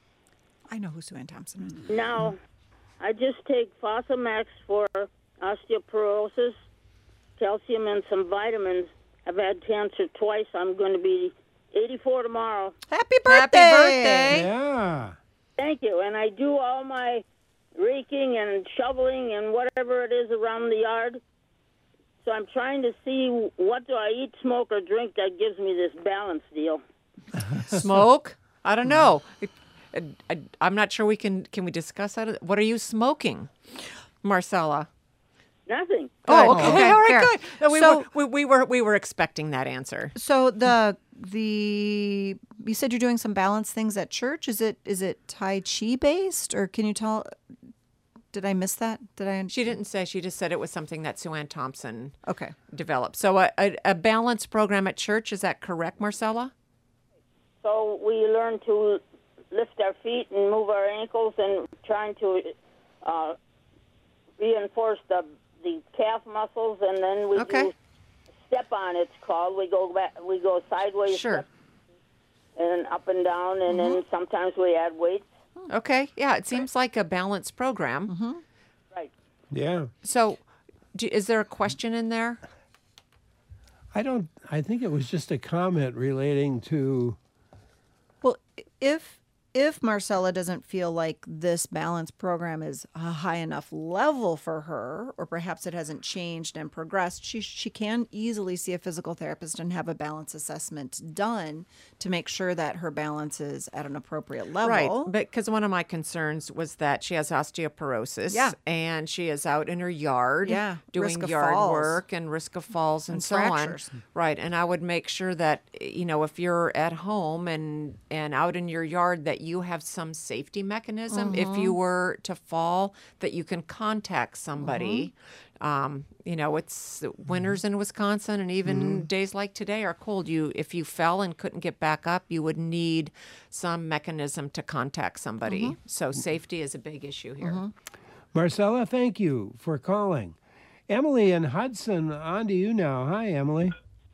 B: I know who Sue Ann Thompson is.
S: Now, I just take Fosamax for osteoporosis, calcium, and some vitamins. I've had cancer twice. I'm going to be eighty-four tomorrow.
B: Happy birthday!
C: Happy birthday!
A: Yeah.
S: Thank you. And I do all my raking and shoveling and whatever it is around the yard. So I'm trying to see what do I eat, smoke, or drink that gives me this balance deal.
C: Smoke? I don't know. I, I, I'm not sure we can. Can we discuss that? What are you smoking, Marcella?
S: Nothing.
C: Oh, okay.
B: Okay,
C: All right,
B: fair.
C: good. No, we,
B: So-
C: were, we, we were we were expecting that answer.
B: So the the you said you're doing some balance things at church. Is it is it Tai Chi based, or can you tell? Did I miss that? Did I?
C: She didn't say. She just said it was something that Sue Ann Thompson
B: Okay.
C: developed. So a, a, a balance program at church, is that correct, Marcella?
S: So we learn to lift our feet and move our ankles and trying to uh, reinforce the the calf muscles, and then we
C: Okay.
S: do step on. It's called. We go back. We go sideways.
C: Sure.
S: step, and up and down, and then
C: Mm-hmm.
S: sometimes we add weights.
C: Okay. Yeah, it seems like a balance program.
B: Mm-hmm.
S: Right.
A: Yeah.
C: So, do, is there a question in there?
A: I don't, I think it was just a comment relating to,
B: Well, if if Marcella doesn't feel like this balance program is a high enough level for her, or perhaps it hasn't changed and progressed, she she can easily see a physical therapist and have a balance assessment done to make sure that her balance is at an appropriate level.
C: Right, but because one of my concerns was that she has osteoporosis,
B: Yeah.
C: and she is out in her yard,
B: Yeah,
C: doing
B: risk of
C: yard
B: falls.
C: work and risk of falls and,
B: And
C: so
B: fractures.
C: on. Right, and I would make sure that you know if you're at home and and out in your yard that you have some safety mechanism if you
B: Mhm.
C: were to fall that you can contact somebody.
B: Mm-hmm.
C: Um, you know, it's winters in Wisconsin, and even
A: Mhm.
C: days like today are cold. You, if you fell and couldn't get back up, you would need some mechanism to contact somebody.
B: Mm-hmm.
C: So safety is a big issue here.
A: Marcella, thank you for calling. Emily in Hudson, on to you now. Hi, Emily.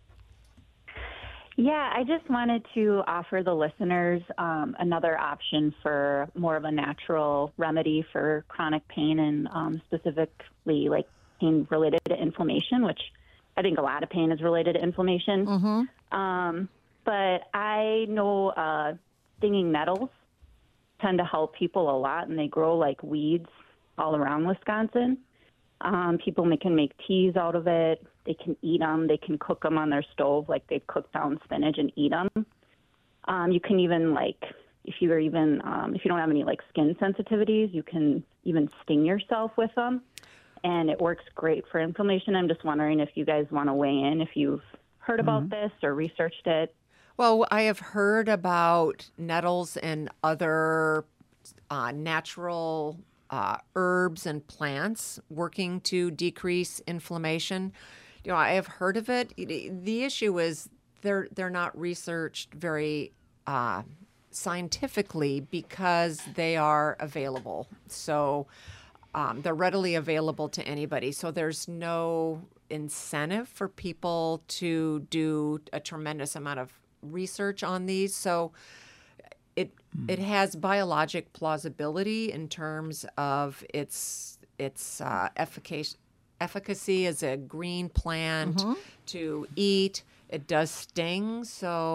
T: Yeah, I just wanted to offer the listeners um, another option for more of a natural remedy for chronic pain and um, specifically like pain related to inflammation, which I think a lot of pain is related to inflammation.
B: Mm-hmm.
T: Um, but I know uh, stinging nettles tend to help people a lot, and they grow like weeds all around Wisconsin. Um, people may, can make teas out of it. They can eat them. They can cook them on their stove, like they cook down spinach and eat them. Um, you can even like if you're even um, if you don't have any like skin sensitivities, you can even sting yourself with them, and it works great for inflammation. I'm just wondering if you guys want to weigh in, if you've heard about
C: Mm-hmm.
T: this or researched it.
C: Well, I have heard about nettles and other uh, natural uh, herbs and plants working to decrease inflammation. You know, I have heard of it. The issue is they're they're not researched very uh, scientifically because they are available. So um, they're readily available to anybody. So there's no incentive for people to do a tremendous amount of research on these. So it it has biologic plausibility in terms of its its uh, efficacy efficacy as a green plant
B: Mhm.
C: to eat. It does sting,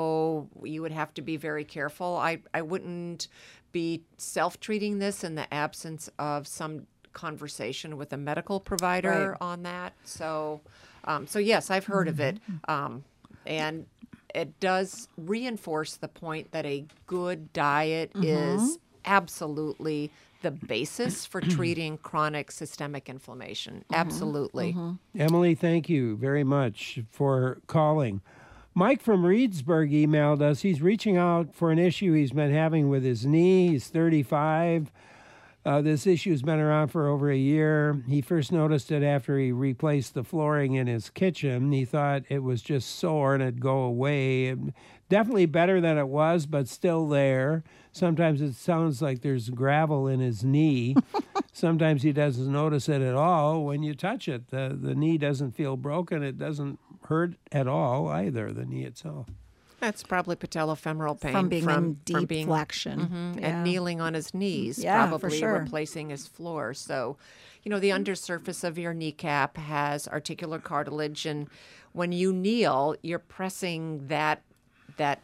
C: so you would have to be very careful. I, I wouldn't be self-treating this in the absence of some conversation with a medical provider
B: Right.
C: on that. So, um, so yes, I've heard of it, um, and it does reinforce the point that a good diet
B: Mhm.
C: is absolutely the basis for treating chronic systemic inflammation. Absolutely.
A: Emily, thank you very much for calling. Mike from Reedsburg emailed us. He's reaching out for an issue he's been having with his knee. He's thirty-five. Uh, this issue's been around for over a year. He first noticed it after he replaced the flooring in his kitchen. He thought it was just sore and it'd go away. Definitely better than it was, but still there. Sometimes it sounds like there's gravel in his knee. Sometimes he doesn't notice it at all. When you touch it, the, the knee doesn't feel broken. It doesn't hurt at all either, the knee itself.
C: That's probably patellofemoral pain
B: From being in
C: from
B: deep
C: being,
B: flexion.
C: Mhm,
B: Yeah.
C: and kneeling on his knees,
B: Yeah, for
C: probably
B: sure.
C: replacing his floor. So, you know, the undersurface of your kneecap has articular cartilage, and when you kneel, you're pressing that that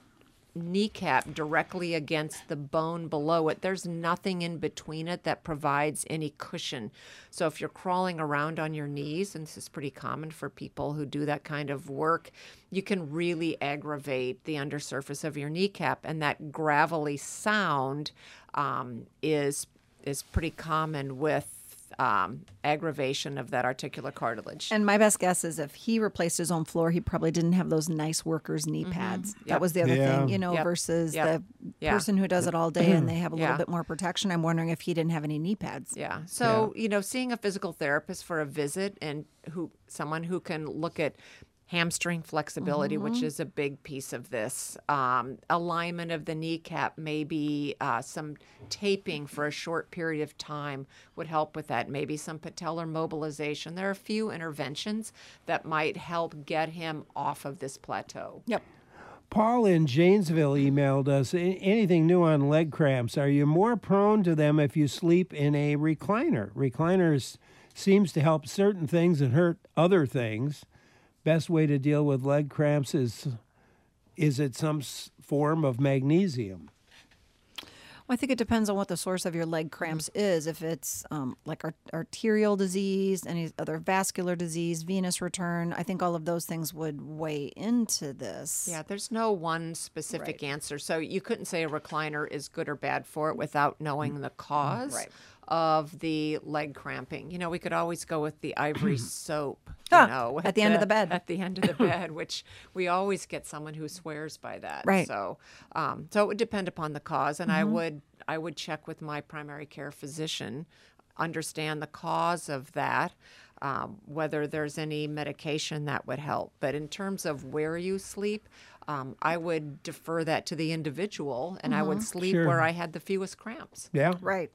C: kneecap directly against the bone below it. There's nothing in between it that provides any cushion. So if you're crawling around on your knees, and this is pretty common for people who do that kind of work, you can really aggravate the undersurface of your kneecap, and that gravelly sound um, is is pretty common with um, aggravation of that articular cartilage.
B: And my best guess is if he replaced his own floor, he probably didn't have those nice workers' knee pads.
C: Yep.
B: That was the other
A: Yeah.
B: thing, you know,
C: Yep.
B: versus
C: Yep.
B: the
C: Yeah.
B: person who does it all day and they have a little
C: Yeah.
B: bit more protection. I'm wondering if he didn't have any knee pads.
C: Yeah. So, you know, seeing a physical therapist for a visit and who someone who can look at hamstring flexibility, which
B: Mhm.
C: is a big piece of this, um, alignment of the kneecap, maybe uh, some taping for a short period of time would help with that. Maybe some patellar mobilization. There are a few interventions that might help get him off of this plateau.
B: Yep.
A: Paul in Janesville emailed us. "A- Anything new on leg cramps? Are you more prone to them if you sleep in a recliner? Recliners seems to help certain things and hurt other things. Best way to deal with leg cramps is is it some s- form of magnesium?"
B: Well, I think it depends on what the source of your leg cramps is. If it's um, like ar- arterial disease, any other vascular disease, venous return, I think all of those things would weigh into this.
C: Yeah, there's no one specific answer. So you couldn't say a recliner is good or bad for it without knowing the cause
B: Right.
C: of the leg cramping. You know, we could always go with the ivory soap, you
B: Ah,
C: know,
B: at the end of the bed.
C: At the end of the bed, which we always get someone who swears by that.
B: Right.
C: So, um, so it would depend upon the cause, and I
B: Mhm.
C: would I would check with my primary care physician, understand the cause of that. Um, whether there's any medication that would help. But in terms of where you sleep, um, I would defer that to the individual, and I would
B: Mhm.
C: sleep
A: Sure.
C: where I had the fewest cramps.
A: Yeah.
B: Right.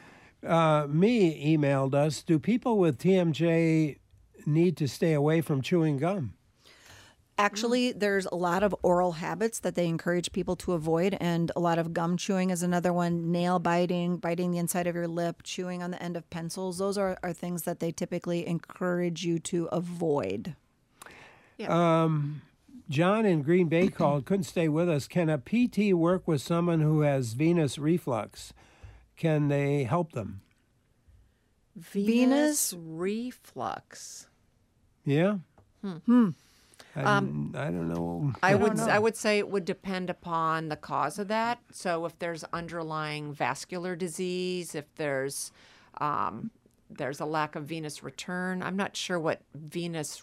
A: Uh, me emailed us. Do people with T M J need to stay away from chewing gum?
B: Actually, there's a lot of oral habits that they encourage people to avoid, and a lot of gum chewing is another one. Nail biting, biting the inside of your lip, chewing on the end of pencils. Those are, are things that they typically encourage you to avoid.
A: Um, John in Green Bay called, couldn't stay with us. Can a P T work with someone who has venous reflux? Can they help them?
C: Venous reflux.
A: Yeah.
C: Hmm.
B: Hmm.
C: Um,
A: I don't know.
C: I,
A: I
C: would
A: don't know.
C: I would say it would depend upon the cause of that. So if there's underlying vascular disease, if there's um, there's a lack of venous return, I'm not sure what venous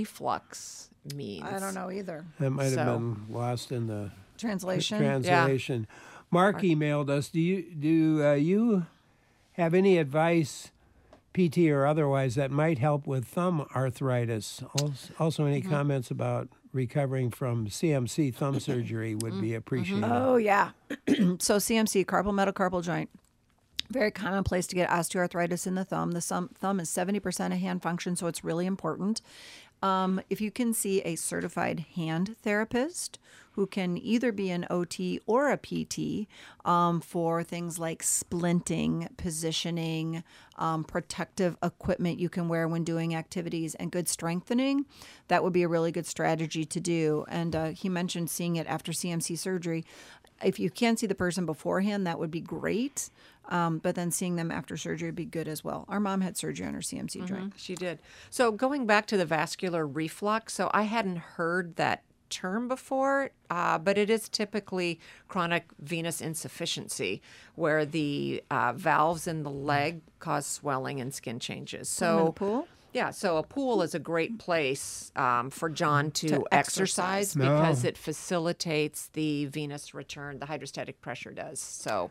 C: reflux means.
B: I don't know either.
A: That might have
C: So-
A: been lost in the
B: Translation?
A: Translation. Mark emailed us. Do you do uh, you have any advice, P T or otherwise, that might help with thumb arthritis? Also, also any
B: Mhm.
A: comments about recovering from C M C thumb surgery would be appreciated.
B: Oh, yeah. So C M C, carpal metacarpal joint. Very common place to get osteoarthritis in the thumb. The thumb, thumb is seventy percent of hand function, so it's really important. Um, if you can see a certified hand therapist who can either be an O T or a P T um, for things like splinting, positioning, um, protective equipment you can wear when doing activities, and good strengthening, that would be a really good strategy to do. And uh, he mentioned seeing it after C M C surgery. If you can see the person beforehand, that would be great. Um, but then seeing them after surgery would be good as well. Our mom had surgery on her C M C joint.
C: Mhm, she did. So going back to the vascular reflux, so I hadn't heard that term before, uh, but it is typically chronic venous insufficiency, where the uh, valves in the leg cause swelling and skin changes. So
B: in the pool?
C: Yeah, so a pool is a great place um, for John to,
B: To
C: exercise,
B: exercise.
C: because
A: No.
C: it facilitates the venous return. The hydrostatic pressure does. So.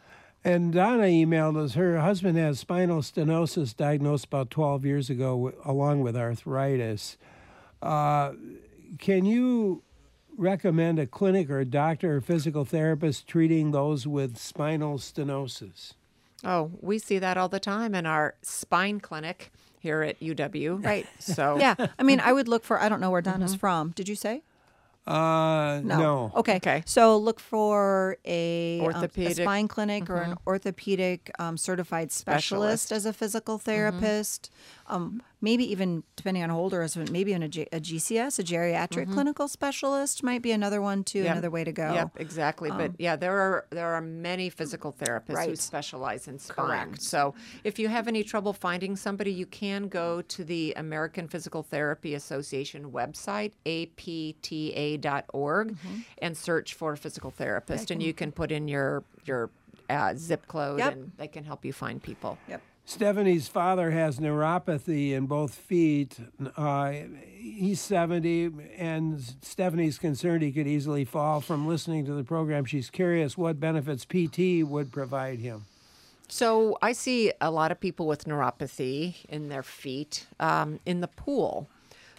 A: And Donna emailed us. Her husband has spinal stenosis diagnosed about twelve years ago, w- along with arthritis. Uh, can you recommend a clinic or a doctor or physical therapist treating those with spinal stenosis?
C: Oh, we see that all the time in our spine clinic here at U W.
B: Right.
C: So
B: Yeah. I mean, I would look for, I don't know where Donna's from. Did you say?
A: Uh, no.
B: Okay.
C: Okay.
B: So look for a, um, a
C: Orthopedic.
B: spine clinic or an orthopedic um, certified specialist,
C: Specialist.
B: as a physical therapist. Um, maybe even, depending on how old her husband, maybe in a, G- a G C S, a geriatric clinical specialist might be another one too,
C: Yep.
B: another way to go.
C: Yep, exactly. but
B: Um,
C: yeah, there are there are many physical therapists who
B: Right.
C: specialize in spine.
B: Correct.
C: So if you have any trouble finding somebody, you can go to the American Physical Therapy Association website, A P T A dot org,
B: Mm-hmm.
C: and search for a physical therapist, and you can put in your your uh, zip code,
B: Yep.
C: and they can help you find people.
B: Yep.
A: Stephanie's father has neuropathy in both feet. Uh, he's seventy, and Stephanie's concerned he could easily fall from listening to the program. She's curious what benefits P T would provide him.
C: So I see a lot of people with neuropathy in their feet um, in the pool.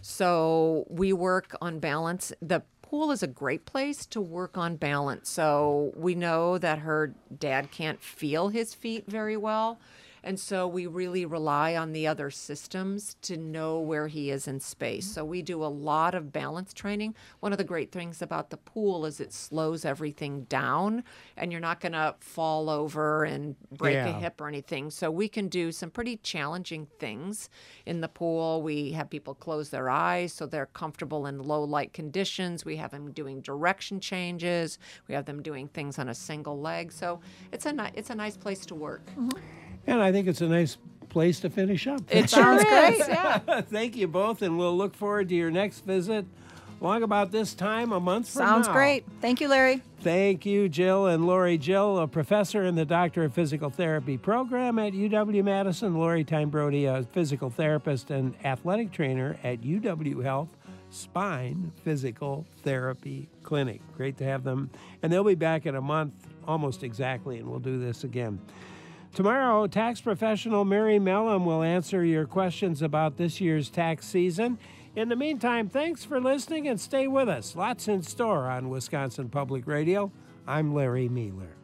C: So we work on balance. The pool is a great place to work on balance. So we know that her dad can't feel his feet very well. And so we really rely on the other systems to know where he is in space. So we do a lot of balance training. One of the great things about the pool is it slows everything down, and you're not going to fall over and break a
A: Yeah.
C: hip or anything. So we can do some pretty challenging things in the pool. We have people close their eyes so they're comfortable in low light conditions. We have them doing direction changes. We have them doing things on a single leg. So it's a ni- it's a nice place to work.
A: And I think it's a nice place to finish up.
C: It sure
B: Sounds
C: is.
B: great.
C: Yeah.
A: Thank you both, and we'll look forward to your next visit along about this time a month from
B: Sounds
A: now.
B: great. Thank you, Larry.
A: Thank you, Jill and Lori. Jill, a professor in the Doctor of Physical Therapy program at U W-Madison. Lori Time Brody, a physical therapist and athletic trainer at U W Health Spine Physical Therapy Clinic. Great to have them. And they'll be back in a month, almost exactly, and we'll do this again. Tomorrow, tax professional Mary Mellon will answer your questions about this year's tax season. In the meantime, thanks for listening and stay with us. Lots in store on Wisconsin Public Radio. I'm Larry Mueller.